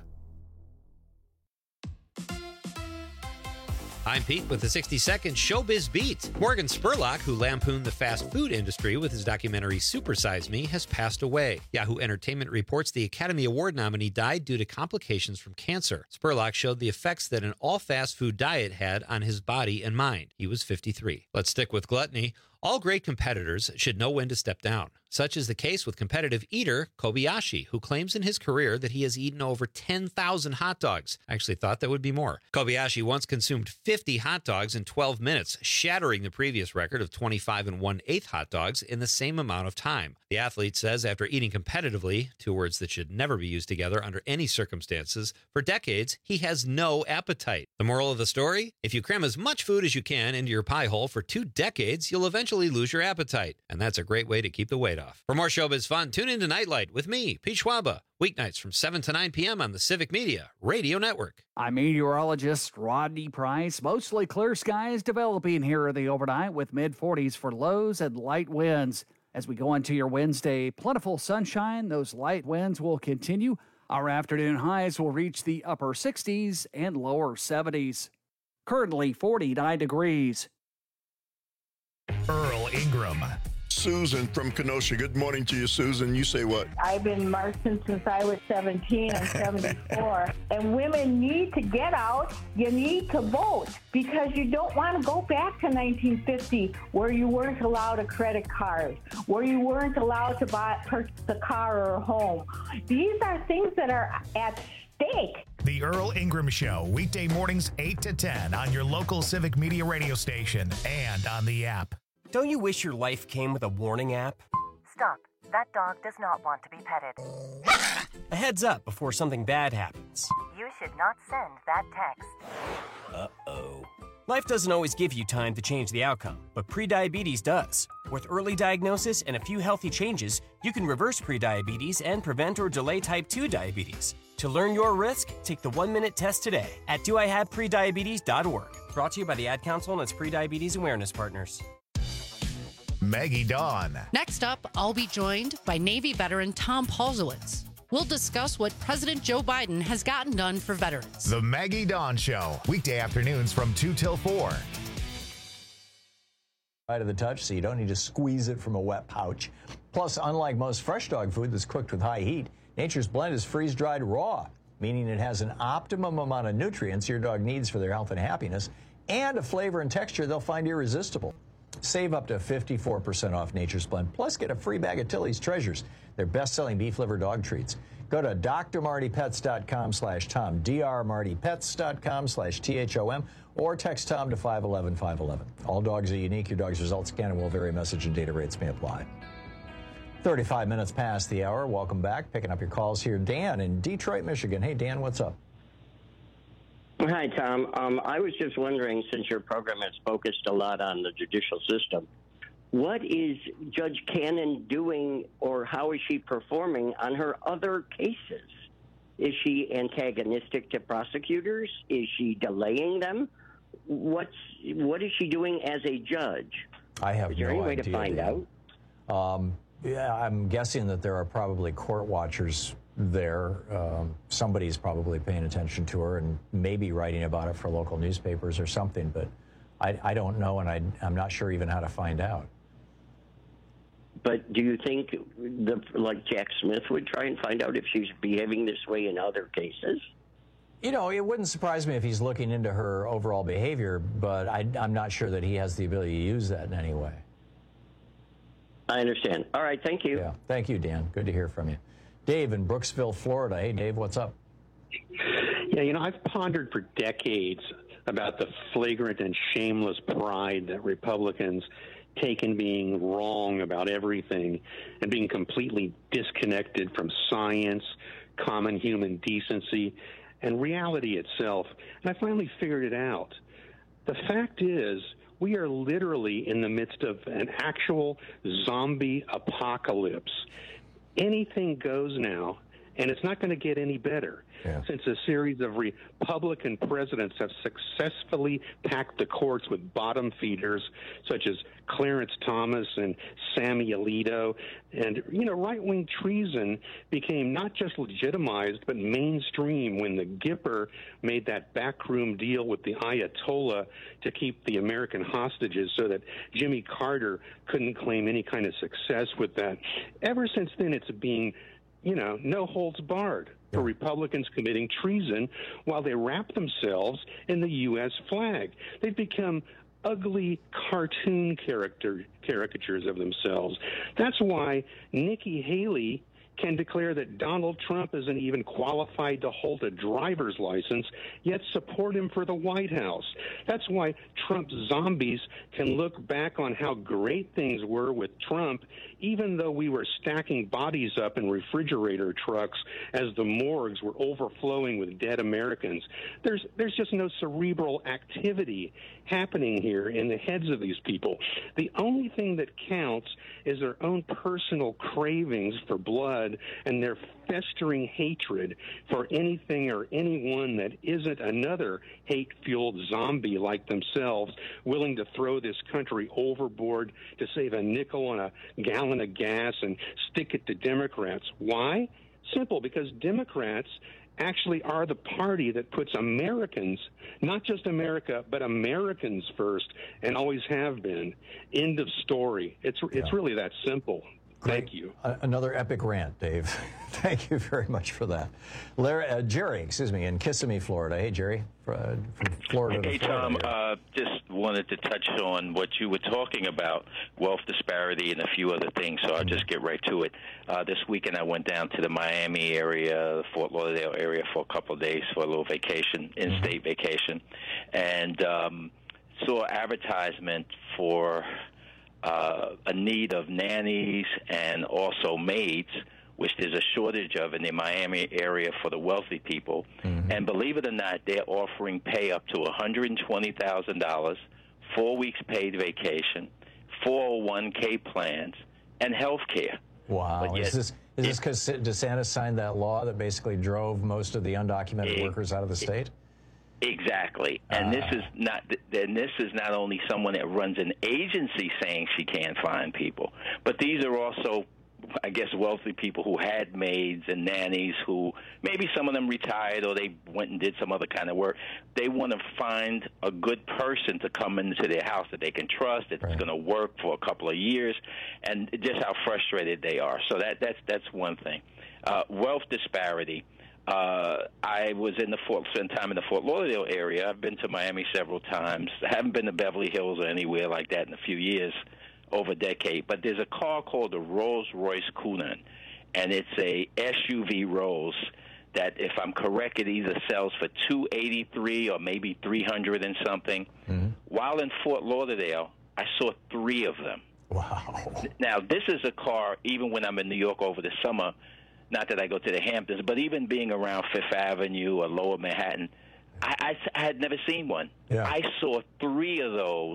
[SPEAKER 28] I'm Pete with the sixty second Showbiz Beat. Morgan Spurlock, who lampooned the fast food industry with his documentary Super Size Me, has passed away. Yahoo Entertainment reports the Academy Award nominee died due to complications from cancer. Spurlock showed the effects that an all-fast food diet had on his body and mind. He was fifty-three. Let's stick with gluttony. All great competitors should know when to step down. Such is the case with competitive eater Kobayashi, who claims in his career that he has eaten over ten thousand hot dogs. I actually thought that would be more. Kobayashi once consumed fifty hot dogs in twelve minutes, shattering the previous record of twenty-five and one-eighth hot dogs in the same amount of time. The athlete says after eating competitively, two words that should never be used together under any circumstances, for decades, he has no appetite. The moral of the story? If you cram as much food as you can into your pie hole for two decades, you'll eventually lose your appetite. And that's a great way to keep the weight off. For more showbiz fun, tune in to Nightlight with me, Pete Schwaba, weeknights from seven to nine p.m. on the Civic Media Radio Network.
[SPEAKER 16] I'm meteorologist Rodney Price. Mostly clear skies developing here the overnight with mid forties for lows and light winds. As we go into your Wednesday, plentiful sunshine. Those light winds will continue. Our afternoon highs will reach the upper sixties and lower seventies. Currently forty-nine degrees.
[SPEAKER 1] Earl Ingram.
[SPEAKER 17] Susan from Kenosha. Good morning to you, Susan. You say what?
[SPEAKER 21] I've been marching since I was seventeen. I'm seventy-four. And women need to get out. You need to vote because you don't want to go back to nineteen fifty where you weren't allowed a credit card, where you weren't allowed to buy, purchase a car or a home. These are things that are at stake.
[SPEAKER 1] The Earl Ingram Show, weekday mornings eight to ten on your local Civic Media radio station and on the app.
[SPEAKER 29] Don't you wish your life came with a warning app?
[SPEAKER 30] Stop. That dog does not want to be petted.
[SPEAKER 29] A heads up before something bad happens.
[SPEAKER 30] You should not send that text.
[SPEAKER 29] Uh-oh. Life doesn't always give you time to change the outcome, but prediabetes does. With early diagnosis and a few healthy changes, you can reverse prediabetes and prevent or delay type two diabetes. To learn your risk, take the one-minute test today at do I have prediabetes dot org. Brought to you by the Ad Council and its prediabetes awareness partners.
[SPEAKER 1] Maggie Dawn.
[SPEAKER 2] Next up, I'll be joined by Navy veteran Tom Paulsowitz. We'll discuss what President Joe Biden has gotten done for veterans.
[SPEAKER 1] The Maggie Dawn Show, weekday afternoons from two till four.
[SPEAKER 19] Right of the touch, so you don't need to squeeze it from a wet pouch. Plus, unlike most fresh dog food that's cooked with high heat, Nature's Blend is freeze-dried raw, meaning it has an optimum amount of nutrients your dog needs for their health and happiness, and a flavor and texture they'll find irresistible. Save up to fifty-four percent off Nature's Blend, plus get a free bag of Tilly's Treasures, their best-selling beef liver dog treats. Go to d r marty pets dot com slash Tom, d r marty pets dot com slash T H O M, or text Tom to five one one five one one. All dogs are unique. Your dog's results can and will vary. Message and data rates may apply. thirty-five minutes past the hour. Welcome back. Picking up your calls here. Dan in Detroit, Michigan. Hey, Dan, what's up?
[SPEAKER 4] Hi, Tom. Um, I was just wondering, since your program has focused a lot on the judicial system, what is Judge Cannon doing, or how is she performing on her other cases? Is she antagonistic to prosecutors? Is she delaying them? What's what is she doing as a judge?
[SPEAKER 19] I have
[SPEAKER 4] is there
[SPEAKER 19] no
[SPEAKER 4] any way
[SPEAKER 19] idea,
[SPEAKER 4] to find
[SPEAKER 19] Dan.
[SPEAKER 4] out?
[SPEAKER 19] Um, yeah, I'm guessing that there are probably court watchers there. Um, somebody's probably paying attention to her and maybe writing about it for local newspapers or something, but I, I don't know, and I, I'm not sure even how to find out.
[SPEAKER 4] But do you think, the, like Jack Smith would try and find out if she's behaving this way in other cases?
[SPEAKER 19] You know, it wouldn't surprise me if he's looking into her overall behavior, but I, I'm not sure that he has the ability to use that in any way.
[SPEAKER 4] I understand. All right, thank you.
[SPEAKER 19] Yeah, thank you, Dan. Good to hear from you. Dave in Brooksville, Florida. Hey, Dave, what's up?
[SPEAKER 10] Yeah, you know, I've pondered for decades about the flagrant and shameless pride that Republicans take in being wrong about everything and being completely disconnected from science, common human decency, and reality itself. And I finally figured it out. The fact is, we are literally in the midst of an actual zombie apocalypse. Anything goes now, and it's not going to get any better. Yeah. Since a series of Republican presidents have successfully packed the courts with bottom feeders such as Clarence Thomas and Sammy Alito. And, you know, right-wing treason became not just legitimized but mainstream when the Gipper made that backroom deal with the Ayatollah to keep the American hostages so that Jimmy Carter couldn't claim any kind of success with that. Ever since then, it's being, you know, no holds barred for Republicans committing treason while they wrap themselves in the U S flag. They've become ugly cartoon character caricatures of themselves. That's why Nikki Haley can declare that Donald Trump isn't even qualified to hold a driver's license, yet support him for the White House. That's why Trump zombies can look back on how great things were with Trump, even though we were stacking bodies up in refrigerator trucks as the morgues were overflowing with dead Americans. There's, there's just no cerebral activity happening here in the heads of these people. The only thing that counts is their own personal cravings for blood and their festering hatred for anything or anyone that isn't another hate-fueled zombie like themselves, willing to throw this country overboard to save a nickel on a gallon of gas and stick it to Democrats. Why? Simple, because Democrats actually are the party that puts Americans, not just America, but Americans first, and always have been. End of story. It's it's yeah. really that simple.
[SPEAKER 19] Great.
[SPEAKER 10] Thank you.
[SPEAKER 19] Uh, another epic rant, Dave. Thank you very much for that. Larry, uh, Jerry, excuse me, in Kissimmee, Florida. Hey, Jerry, uh, from Florida
[SPEAKER 11] Hey,
[SPEAKER 19] to Florida.
[SPEAKER 11] Tom, uh, just wanted to touch on what you were talking about, wealth disparity and a few other things, so I'll just get right to it. Uh, this weekend I went down to the Miami area, Fort Lauderdale area for a couple of days for a little vacation, in-state vacation, and um, saw advertisement for Uh, a need of nannies and also maids which there's a shortage of in the Miami area for the wealthy people. Mm-hmm. And believe it or not, they're offering pay up to one hundred twenty thousand dollars, four weeks paid vacation, four oh one k plans, and health care.
[SPEAKER 19] Wow. Yet, is this is this because DeSantis signed that law that basically drove most of the undocumented it, workers out of the state?
[SPEAKER 11] Exactly. And uh, this is not and this is not only someone that runs an agency saying she can't find people, but these are also, I guess, wealthy people who had maids and nannies who maybe some of them retired or they went and did some other kind of work. They want to find a good person to come into their house that they can trust, that's right. going to work for a couple of years, and just how frustrated they are. So that that's that's one thing. Uh, wealth disparity. Uh, I was in the Fort, spent time in the Fort Lauderdale area. I've been to Miami several times. I haven't been to Beverly Hills or anywhere like that in a few years. Over a decade, but there's a car called the Rolls-Royce Cunan, and it's a S U V Rolls that, if I'm correct, it either sells for two eighty-three or maybe three hundred and something. Mm-hmm. While in Fort Lauderdale, I saw three of them.
[SPEAKER 19] Wow!
[SPEAKER 11] Now, this is a car. Even when I'm in New York over the summer, not that I go to the Hamptons, but even being around Fifth Avenue or Lower Manhattan, I, I, I had never seen one.
[SPEAKER 19] Yeah.
[SPEAKER 11] I saw three of those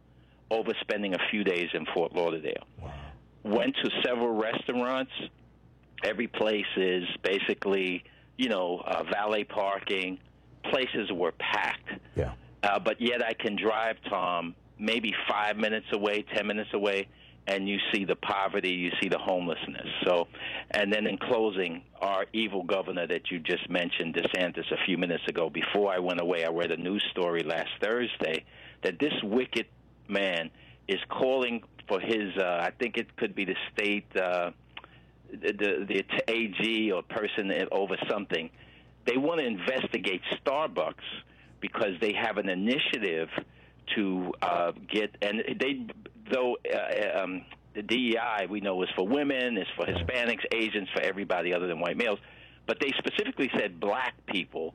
[SPEAKER 11] over spending a few days in Fort Lauderdale.
[SPEAKER 19] Wow.
[SPEAKER 11] Went to several restaurants. Every place is basically, you know, uh, valet parking. Places were packed.
[SPEAKER 19] Yeah.
[SPEAKER 11] Uh, but yet I can drive, Tom, maybe five minutes away, ten minutes away, and you see the poverty, you see the homelessness. So, and then in closing, our evil governor that you just mentioned, DeSantis, a few minutes ago, before I went away, I read a news story last Thursday that this wicked man is calling for his, uh, I think it could be the state, uh, the, the A G or person over something. They want to investigate Starbucks because they have an initiative to uh, get, and they, though uh, um, the D E I we know is for women, is for Hispanics, Asians, for everybody other than white males, but they specifically said black people.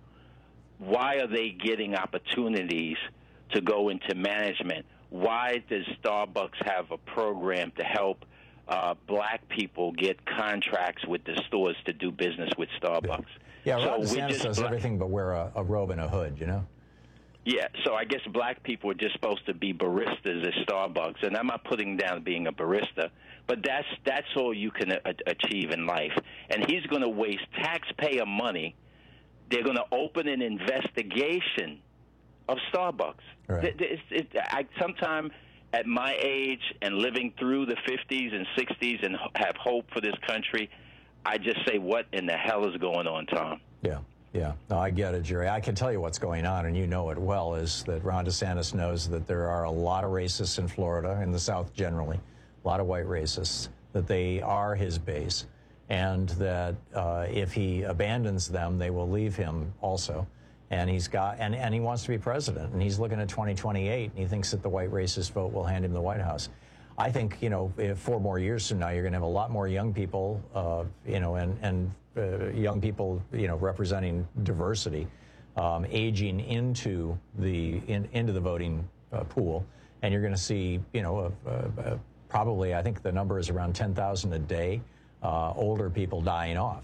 [SPEAKER 11] Why are they getting opportunities to go into management? Why does Starbucks have a program to help uh, black people get contracts with the stores to do business with Starbucks?
[SPEAKER 19] Yeah,
[SPEAKER 11] so
[SPEAKER 19] Ron DeSantis does
[SPEAKER 11] bla-
[SPEAKER 19] everything but wear a, a robe and a hood, you know?
[SPEAKER 11] Yeah, so I guess black people are just supposed to be baristas at Starbucks, and I'm not putting down being a barista, but that's that's all you can a- achieve in life. And he's going to waste taxpayer money. They're going to open an investigation of Starbucks.
[SPEAKER 19] Right.
[SPEAKER 11] It, it, it, I sometime at my age and living through the fifties and sixties and have hope for this country, I just say, what in the hell is going on, Tom?
[SPEAKER 19] Yeah, yeah. No, I get it, Jerry. I can tell you what's going on, and you know it well, is that Ron DeSantis knows that there are a lot of racists in Florida, in the South generally, a lot of white racists, that they are his base, and that uh, if he abandons them, they will leave him also. And he's got, and, and he wants to be president, and he's looking at twenty twenty-eight, and he thinks that the white racist vote will hand him the White House. I think, you know, if four more years from now, you're going to have a lot more young people, uh, you know, and, and uh, young people, you know, representing diversity, um, aging into the in, into the voting uh, pool, and you're going to see, you know, uh, uh, probably, I think the number is around ten thousand a day, uh, older people dying off.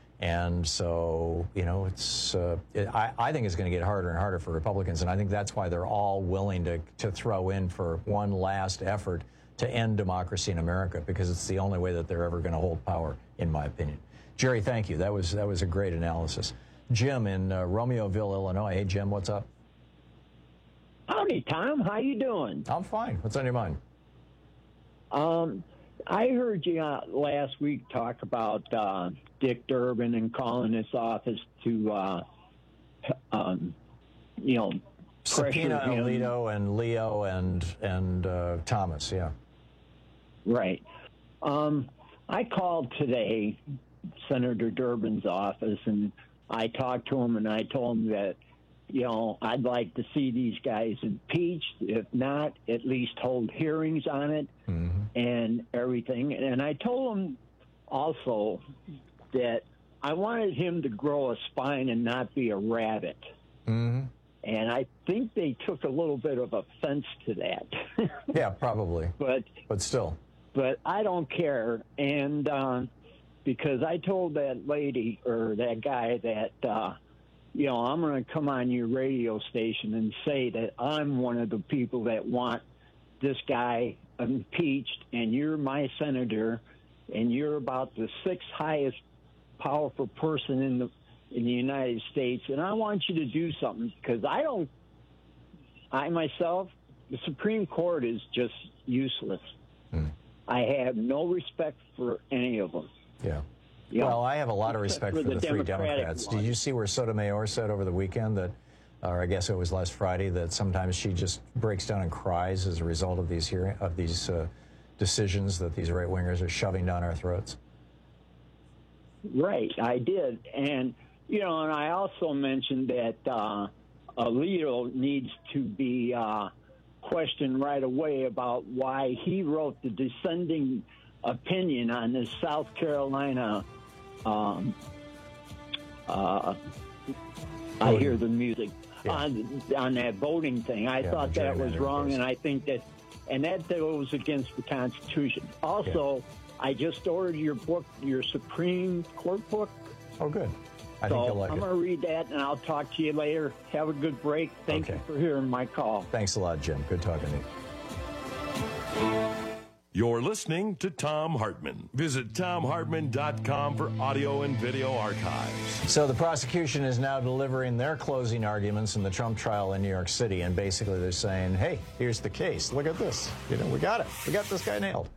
[SPEAKER 19] And so, you know, it's uh, it, I, I think it's going to get harder and harder for Republicans, and I think that's why they're all willing to, to throw in for one last effort to end democracy in America, because it's the only way that they're ever going to hold power, in my opinion. Jerry, thank you. That was that was a great analysis. Jim in uh, Romeoville, Illinois. Hey, Jim, what's up?
[SPEAKER 3] Howdy, Tom. How you doing?
[SPEAKER 19] I'm fine. What's on your mind?
[SPEAKER 3] Um, I heard you uh, last week talk about uh, Dick Durbin and calling his office to, uh, um, you know,
[SPEAKER 19] subpoena
[SPEAKER 3] him.
[SPEAKER 19] Alito and Leo and and uh, Thomas. Yeah.
[SPEAKER 3] Right. Um, I called today Senator Durbin's office, and I talked to him, and I told him that, you know, I'd like to see these guys impeached. If not, at least hold hearings on it mm-hmm. and everything. And I told him also that I wanted him to grow a spine and not be a rabbit.
[SPEAKER 19] Mm-hmm.
[SPEAKER 3] And I think they took a little bit of offense to that.
[SPEAKER 19] Yeah, probably.
[SPEAKER 3] But
[SPEAKER 19] but still.
[SPEAKER 3] But I don't care. And uh, because I told that lady or that guy that, uh, you know, I'm going to come on your radio station and say that I'm one of the people that want this guy impeached, and you're my senator, and you're about the sixth highest powerful person in the in the United States, and I want you to do something, because I don't, I myself, the Supreme Court is just useless. Hmm. I have no respect for any of them.
[SPEAKER 19] Yeah.
[SPEAKER 3] You
[SPEAKER 19] well,
[SPEAKER 3] know,
[SPEAKER 19] I have a lot of respect for the, the three Democrats. One. Did you see where Sotomayor said over the weekend that, or I guess it was last Friday, that sometimes she just breaks down and cries as a result of these hearing of these uh, decisions that these right wingers are shoving down our throats?
[SPEAKER 3] Right, I did, and you know, and I also mentioned that uh, Alito needs to be uh, questioned right away about why he wrote the dissenting opinion on this South Carolina. Um, uh, I hear the music yeah. on on that voting thing. I yeah, thought that was wrong, and I think that, and that goes against the Constitution. Also, yeah. I just ordered your book, your Supreme Court book.
[SPEAKER 19] Oh, good. I
[SPEAKER 3] so
[SPEAKER 19] think you'll like
[SPEAKER 3] I'm
[SPEAKER 19] it.
[SPEAKER 3] going to read that, and I'll talk to you later. Have a good break. Thank okay. you for hearing my call.
[SPEAKER 19] Thanks a lot, Jim. Good talking to you.
[SPEAKER 5] You're listening to Thom Hartmann. Visit Thom Hartmann dot com for audio and video archives.
[SPEAKER 19] So the prosecution is now delivering their closing arguments in the Trump trial in New York City, and basically they're saying, hey, here's the case. Look at this. You know, we got it. We got this guy nailed.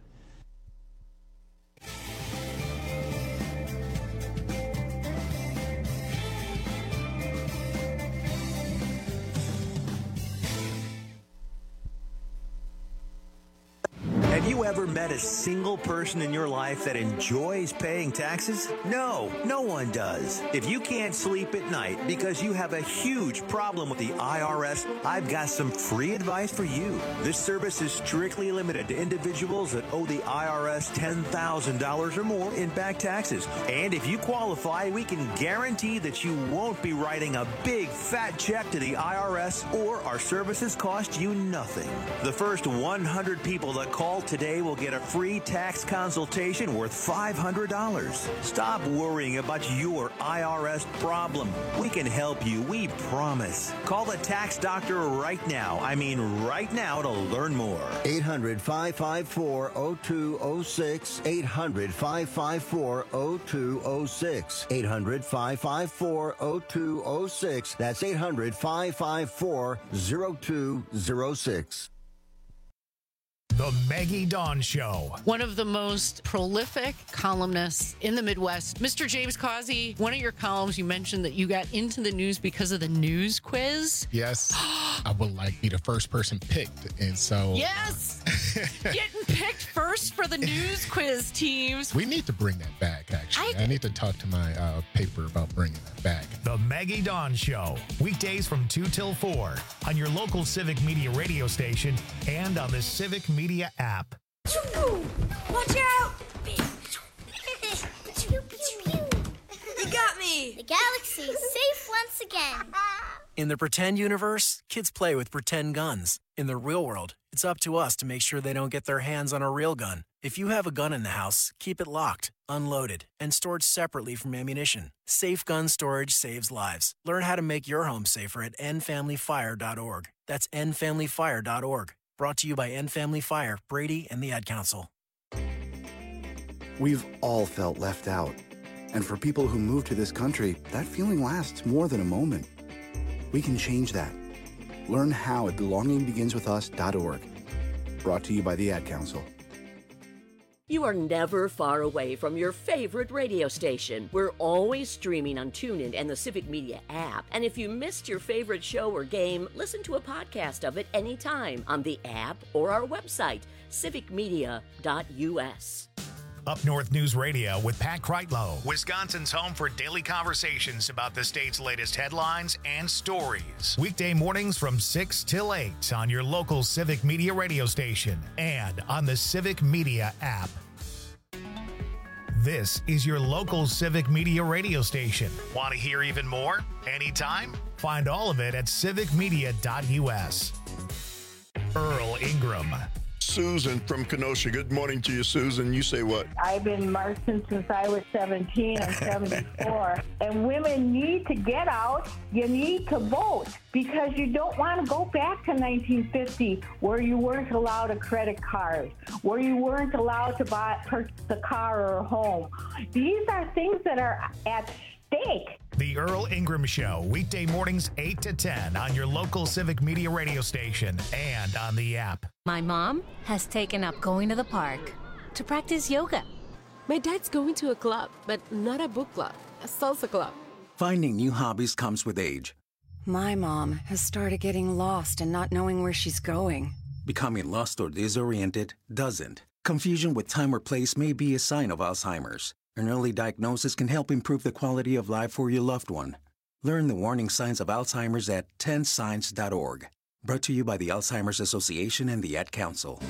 [SPEAKER 6] Have you ever met a single person in your life that enjoys paying taxes? No, no one does. If you can't sleep at night because you have a huge problem with the I R S, I've got some free advice for you. This service is strictly limited to individuals that owe the I R S ten thousand dollars or more in back taxes. And if you qualify, we can guarantee that you won't be writing a big fat check to the I R S, or our services cost you nothing. The first one hundred people that call today will get a free tax consultation worth five hundred dollars. Stop worrying about your I R S problem. We can help you, we promise. Call the tax doctor right now. I mean right now to learn more.
[SPEAKER 8] eight hundred, five five four, oh two oh six. eight hundred, five five four, oh two oh six. eight hundred, five five four, oh two oh six. That's eight hundred, five five four, oh two oh six.
[SPEAKER 1] The Maggie Dawn Show.
[SPEAKER 2] One of the most prolific columnists in the Midwest, Mister James Causey. One of your columns, you mentioned that you got into the news because of the news quiz.
[SPEAKER 14] Yes. I would like be the first person picked. And so.
[SPEAKER 2] Yes. Getting picked first for the news quiz teams.
[SPEAKER 14] We need to bring that back, actually. I, I need to talk to my uh, paper about bringing that back.
[SPEAKER 1] The Maggie Dawn Show. Weekdays from two till four on your local Civic Media radio station and on the Civic Media app.
[SPEAKER 15] Watch out! You got me!
[SPEAKER 18] The galaxy is safe once again.
[SPEAKER 20] In the pretend universe, kids play with pretend guns. In the real world, it's up to us to make sure they don't get their hands on a real gun. If you have a gun in the house, keep it locked, unloaded, and stored separately from ammunition. Safe gun storage saves lives. Learn how to make your home safer at end family fire dot org. That's end family fire dot org. Brought to you by End Family Fire, Brady, and the Ad Council.
[SPEAKER 22] We've all felt left out. And for people who move to this country, that feeling lasts more than a moment. We can change that. Learn how at belonging begins with us dot org. Brought to you by the Ad Council.
[SPEAKER 23] You are never far away from your favorite radio station. We're always streaming on TuneIn and the Civic Media app. And if you missed your favorite show or game, listen to a podcast of it anytime on the app or our website, civic media dot u s.
[SPEAKER 1] Up North News Radio with Pat Kreitlow, Wisconsin's home for daily conversations about the state's latest headlines and stories. Weekday mornings from six till eight on your local Civic Media radio station and on the Civic Media app. This is your local Civic Media radio station. Want to hear even more? Anytime? Find all of it at civic media dot u s. Earl Ingram.
[SPEAKER 17] Susan from Kenosha. Good morning to you, Susan. You say what?
[SPEAKER 21] I've been marching since I was seventeen. I'm seventy-four. And women need to get out. You need to vote because you don't want to go back to nineteen fifty where you weren't allowed a credit card, where you weren't allowed to buy purchase a car or a home. These are things that are at stake.
[SPEAKER 1] The Earl Ingram Show, weekday mornings eight to ten on your local Civic Media radio station and on the app.
[SPEAKER 7] My mom has taken up going to the park to practice yoga.
[SPEAKER 9] My dad's going to a club, but not a book club, a salsa club.
[SPEAKER 12] Finding new hobbies comes with age.
[SPEAKER 13] My mom has started getting lost and not knowing where she's going.
[SPEAKER 12] Becoming lost or disoriented doesn't. Confusion with time or place may be a sign of Alzheimer's. An early diagnosis can help improve the quality of life for your loved one. Learn the warning signs of Alzheimer's at ten signs dot org. Brought to you by the Alzheimer's Association and the Ad Council.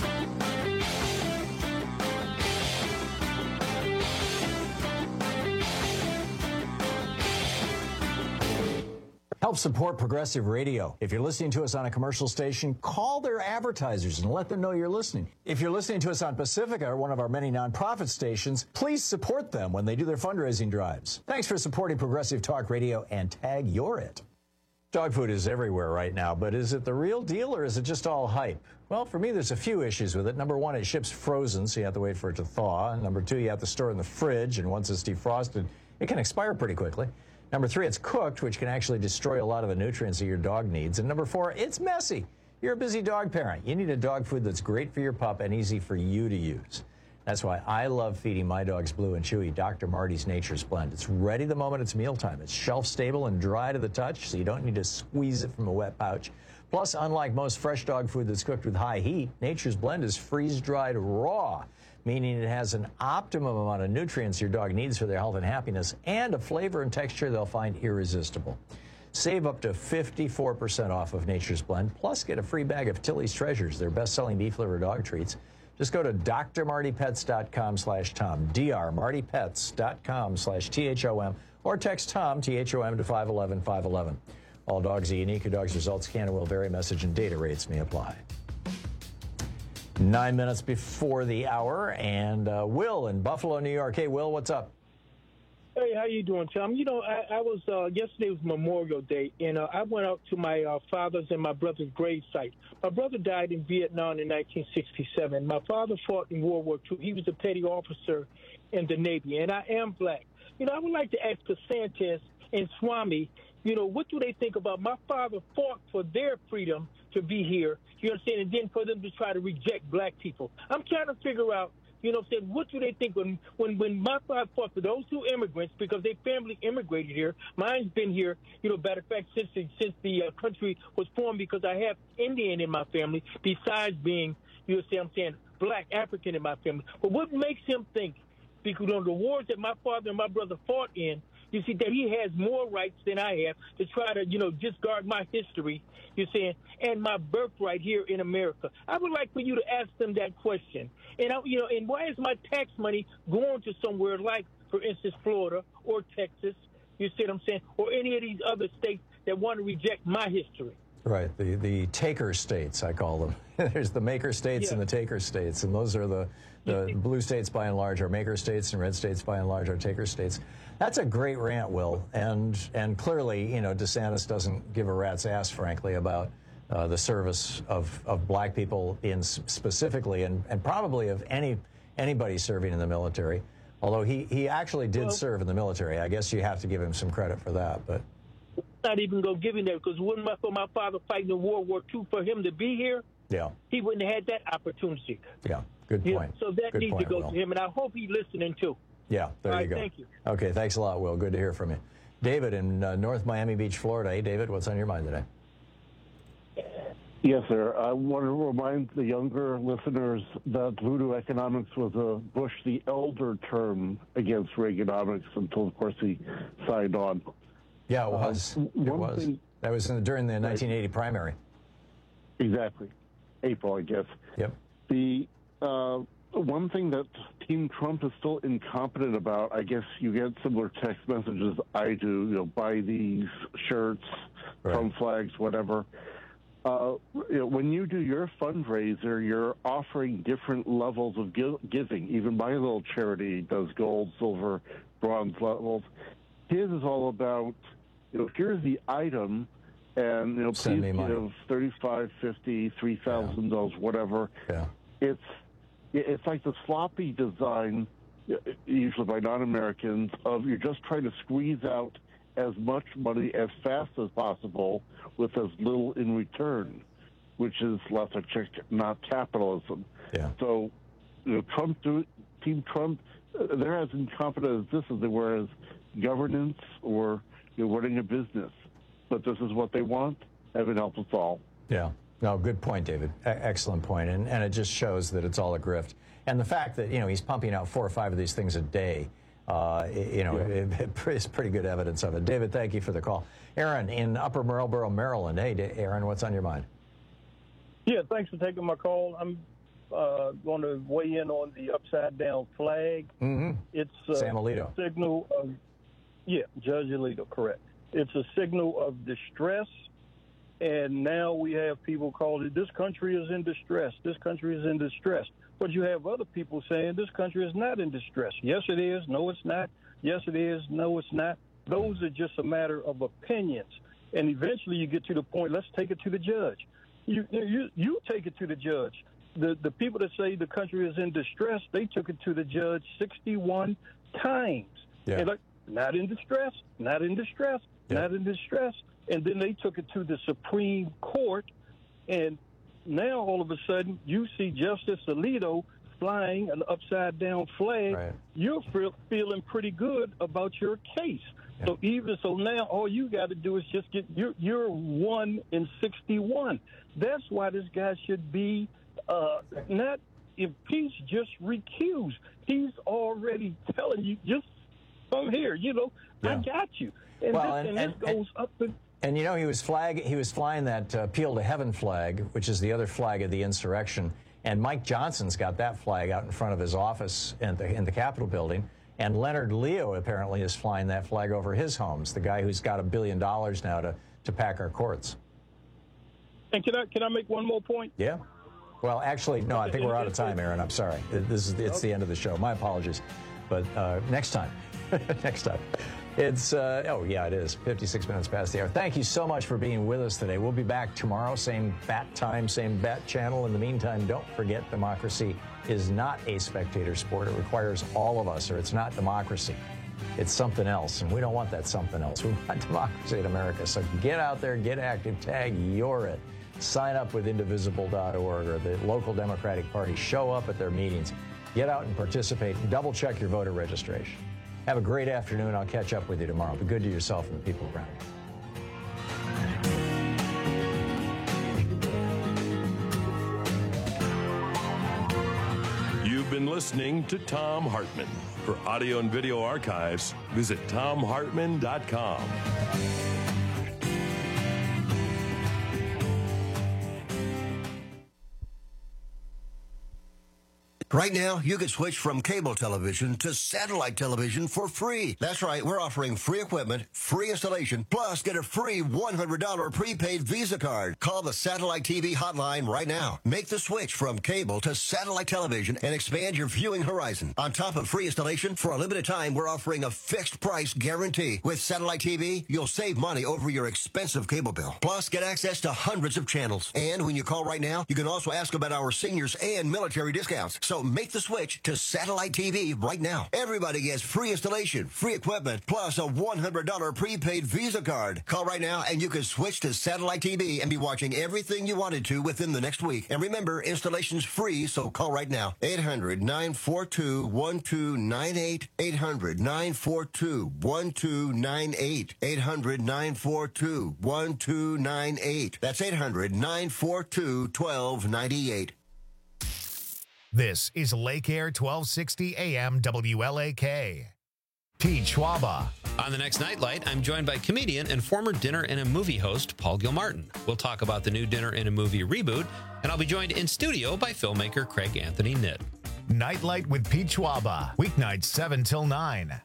[SPEAKER 19] Help support Progressive Radio. If you're listening to us on a commercial station, call their advertisers and let them know you're listening. If you're listening to us on Pacifica, or one of our many nonprofit stations, please support them when they do their fundraising drives. Thanks for supporting Progressive Talk Radio and tag You're It. Dog food is everywhere right now, but is it the real deal or is it just all hype? Well, for me, there's a few issues with it. Number one, it ships frozen, so you have to wait for it to thaw. Number two, you have to store it in the fridge, and once it's defrosted, it can expire pretty quickly. Number three, it's cooked, which can actually destroy a lot of the nutrients that your dog needs. And number four, it's messy. You're a busy dog parent. You need a dog food that's great for your pup and easy for you to use. That's why I love feeding my dogs Blue and Chewy Doctor Marty's Nature's Blend. It's ready the moment it's mealtime. It's shelf-stable and dry to the touch, so you don't need to squeeze it from a wet pouch. Plus, unlike most fresh dog food that's cooked with high heat, Nature's Blend is freeze-dried raw, meaning it has an optimum amount of nutrients your dog needs for their health and happiness, and a flavor and texture they'll find irresistible. Save up to fifty-four percent off of Nature's Blend, plus get a free bag of Tilly's Treasures, their best-selling beef-liver dog treats. Just go to d r marty pets dot com slash Tom, d r marty pets dot com slash T H O M, or text Tom, T H O M, to five one one, five one one. All dogs are unique. Your dog's results can and will vary. Message and data rates may apply. Nine minutes before the hour, and uh, Will in Buffalo, New York. Hey, Will, what's up?
[SPEAKER 16] Hey, how you doing, Tom? You know, I, I was, uh, yesterday was Memorial Day, and uh, I went out to my uh, father's and my brother's grave site. My brother died in Vietnam in nineteen sixty-seven. My father fought in World War Two. He was a petty officer in the Navy, and I am black. You know, I would like to ask DeSantis and Swami, you know, what do they think about my father fought for their freedom to be here, you understand, and then for them to try to reject black people. I'm trying to figure out, you know what I'm saying, what do they think when, when, when my father fought for those two immigrants, because their family immigrated here. Mine's been here, you know, matter of fact, since the, since the uh, country was formed, because I have Indian in my family, besides being, you know what I'm saying, black African in my family. But what makes him think, because on the wars that my father and my brother fought in, you see, that he has more rights than I have to try to, you know, discard my history, you're saying, and my birthright here in America. I would like for you to ask them that question. And, I, you know, and why is my tax money going to somewhere like, for instance, Florida or Texas, you see what I'm saying, or any of these other states that want to reject my history?
[SPEAKER 19] Right, the, the taker states, I call them. There's the maker states yeah. and the taker states, and those are the, the blue states by and large are maker states, and red states by and large are taker states. That's a great rant, Will, and and clearly, you know, DeSantis doesn't give a rat's ass, frankly, about uh, the service of, of black people in specifically, and, and probably of any anybody serving in the military. Although he, he actually did well, serve in the military. I guess you have to give him some credit for that, but...
[SPEAKER 16] Not even going to give him that, because wouldn't my, for my father fighting in World War Two, for him to be here,
[SPEAKER 19] yeah,
[SPEAKER 16] he wouldn't have had that opportunity.
[SPEAKER 19] Yeah, good point.
[SPEAKER 16] Yeah, so that
[SPEAKER 19] good
[SPEAKER 16] needs
[SPEAKER 19] point,
[SPEAKER 16] to go
[SPEAKER 19] Will.
[SPEAKER 16] to him, and I hope he's listening too.
[SPEAKER 19] Yeah, there
[SPEAKER 16] All
[SPEAKER 19] you
[SPEAKER 16] right,
[SPEAKER 19] go.
[SPEAKER 16] Thank you.
[SPEAKER 19] Okay, thanks a lot, Will. Good to hear from you. David in uh, North Miami Beach, Florida. Hey, David, what's on your mind today?
[SPEAKER 24] Yes, sir. I want to remind the younger listeners that voodoo economics was a Bush the Elder term against Reaganomics until, of course, he signed on.
[SPEAKER 19] Yeah, it was. Uh, it was. Thing, that was in the, during the nineteen eighty primary.
[SPEAKER 24] Exactly. April, I guess.
[SPEAKER 19] Yep.
[SPEAKER 24] The uh, one thing that Team Trump is still incompetent about, I guess you get similar text messages I do, you know, buy these shirts, right. Trump flags, whatever. uh, you know, when you do your fundraiser, you're offering different levels of gi- giving. Even my little charity does gold, silver, bronze levels. His is all about, you know, here's the item, and, you know,
[SPEAKER 19] Send
[SPEAKER 24] please
[SPEAKER 19] me money.
[SPEAKER 24] give thirty-five, fifty, three thousand dollars, whatever.
[SPEAKER 19] Yeah.
[SPEAKER 24] It's it's like the sloppy design, usually by non-Americans, of you're just trying to squeeze out as much money as fast as possible with as little in return, which is lethargic, not capitalism.
[SPEAKER 19] Yeah.
[SPEAKER 24] So, you know, Trump, do, Team Trump, uh, they're as incompetent as this as they were as governance or, you know, running a business. But this is what they want. Heaven help us all.
[SPEAKER 19] Yeah. No, good point, David. E- excellent point. And, and it just shows that it's all a grift. And the fact that, you know, he's pumping out four or five of these things a day, uh, you know, yeah. it, it is pretty good evidence of it. David, thank you for the call. Aaron in Upper Marlboro, Maryland. Hey, Aaron, what's on your mind?
[SPEAKER 3] Yeah, thanks for taking my call. I'm uh, going to weigh in on the upside-down flag.
[SPEAKER 19] Mm-hmm.
[SPEAKER 3] It's uh,
[SPEAKER 19] Sam Alito.
[SPEAKER 3] a signal of, yeah, Judge Alito, correct. It's a signal of distress. And now we have people calling it, this country is in distress. This country is in distress. But you have other people saying this country is not in distress. Yes, it is. No, it's not. Yes, it is. No, it's not. Those are just a matter of opinions. And eventually you get to the point, let's take it to the judge. You you, you take it to the judge. The, the people that say the country is in distress, they took it to the judge sixty-one times.
[SPEAKER 19] Yeah.
[SPEAKER 3] And like, not in distress, not in distress,
[SPEAKER 19] Yeah.
[SPEAKER 3] not in distress. And then they took it to the Supreme Court, and now all of a sudden you see Justice Alito flying an upside-down flag.
[SPEAKER 19] Right.
[SPEAKER 3] You're feel, feeling pretty good about your case.
[SPEAKER 19] Yeah.
[SPEAKER 3] So even so now all you got to do is just get you're, you're one in sixty-one. That's why this guy should be uh, not impeached, just recused. He's already telling you, just come here, you know,
[SPEAKER 19] Yeah.
[SPEAKER 3] I got you. And
[SPEAKER 19] Well,
[SPEAKER 3] this,
[SPEAKER 19] and-
[SPEAKER 3] and,
[SPEAKER 19] and-
[SPEAKER 3] this goes up and
[SPEAKER 19] And, you know, he was flag. He was flying that uh, Appeal to Heaven flag, which is the other flag of the insurrection. And Mike Johnson's got that flag out in front of his office in the, in the Capitol building. And Leonard Leo apparently is flying that flag over his homes, the guy who's got a billion dollars now to, to pack our courts.
[SPEAKER 3] And can I can I make one more point?
[SPEAKER 19] Yeah. Well, actually, no, I think we're out of time, Aaron. I'm sorry. This is It's the end of the show. My apologies. But uh, next time. next time. It's, uh, oh, yeah, it is. fifty-six minutes past the hour. Thank you so much for being with us today. We'll be back tomorrow, same bat time, same bat channel. In the meantime, don't forget democracy is not a spectator sport. It requires all of us, or it's not democracy. It's something else, and we don't want that something else. We want democracy in America. So get out there, get active, tag you're it. Sign up with indivisible dot org or the local Democratic Party. Show up at their meetings. Get out and participate. Double check your voter registration. Have a great afternoon. I'll catch up with you tomorrow. Be good to yourself and the people around
[SPEAKER 5] you. You've been listening to Thom Hartmann. For audio and video archives, visit thom hartmann dot com.
[SPEAKER 8] Right now, you can switch from cable television to satellite television for free. That's right, we're offering free equipment, free installation, plus get a free one hundred dollars prepaid Visa card. Call the Satellite T V hotline right now. Make the switch from cable to satellite television and expand your viewing horizon. On top of free installation, for a limited time, we're offering a fixed price guarantee. With Satellite T V, you'll save money over your expensive cable bill. Plus, get access to hundreds of channels. And when you call right now, you can also ask about our seniors and military discounts. So make the switch to Satellite T V right now. Everybody gets free installation, free equipment, plus a one hundred dollars prepaid Visa card. Call right now and you can switch to Satellite T V and be watching everything you wanted to within the next week. And remember, installation's free, so call right now. eight hundred, nine four two, one two nine eight. eight hundred, nine four two, one two nine eight. eight hundred, nine four two, one two nine eight. That's eight hundred, nine four two, one two nine eight.
[SPEAKER 1] This is Lake Air twelve sixty A M W L A K. Pete Schwaba.
[SPEAKER 4] On the next Nightlight, I'm joined by comedian and former Dinner and a Movie host, Paul Gilmartin. We'll talk about the new Dinner and a Movie reboot, and I'll be joined in studio by filmmaker Craig Anthony Knitt.
[SPEAKER 1] Nightlight with Pete Schwaba. Weeknights seven till nine. The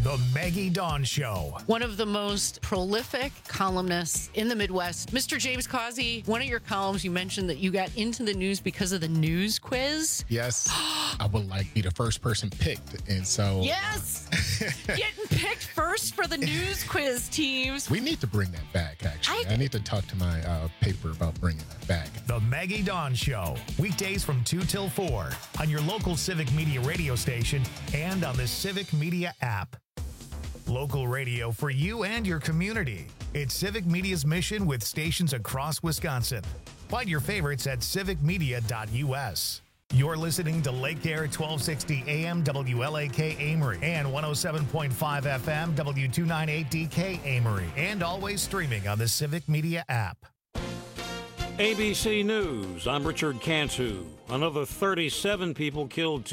[SPEAKER 1] The Maggie Dawn Show.
[SPEAKER 2] One of the most prolific columnists in the Midwest, Mister James Causey. One of your columns, you mentioned that you got into the news because of the news quiz.
[SPEAKER 14] Yes. I would like to be the first person picked. And so.
[SPEAKER 2] Yes. Getting picked first for the news quiz teams.
[SPEAKER 14] We need to bring that back, actually. I, I need to talk to my uh, paper about bringing that back.
[SPEAKER 1] The Maggie Dawn Show. Weekdays from two till four on your local Civic Media radio station and on the Civic Media app. Local radio for you and your community. It's Civic Media's mission with stations across Wisconsin. Find your favorites at civic media dot u s. You're listening to Lake Air twelve sixty A M W L A K Amory and one oh seven point five F M W two ninety-eight D K Amory, and always streaming on the Civic Media app.
[SPEAKER 6] A B C News, I'm Richard Cantu. Another thirty-seven people killed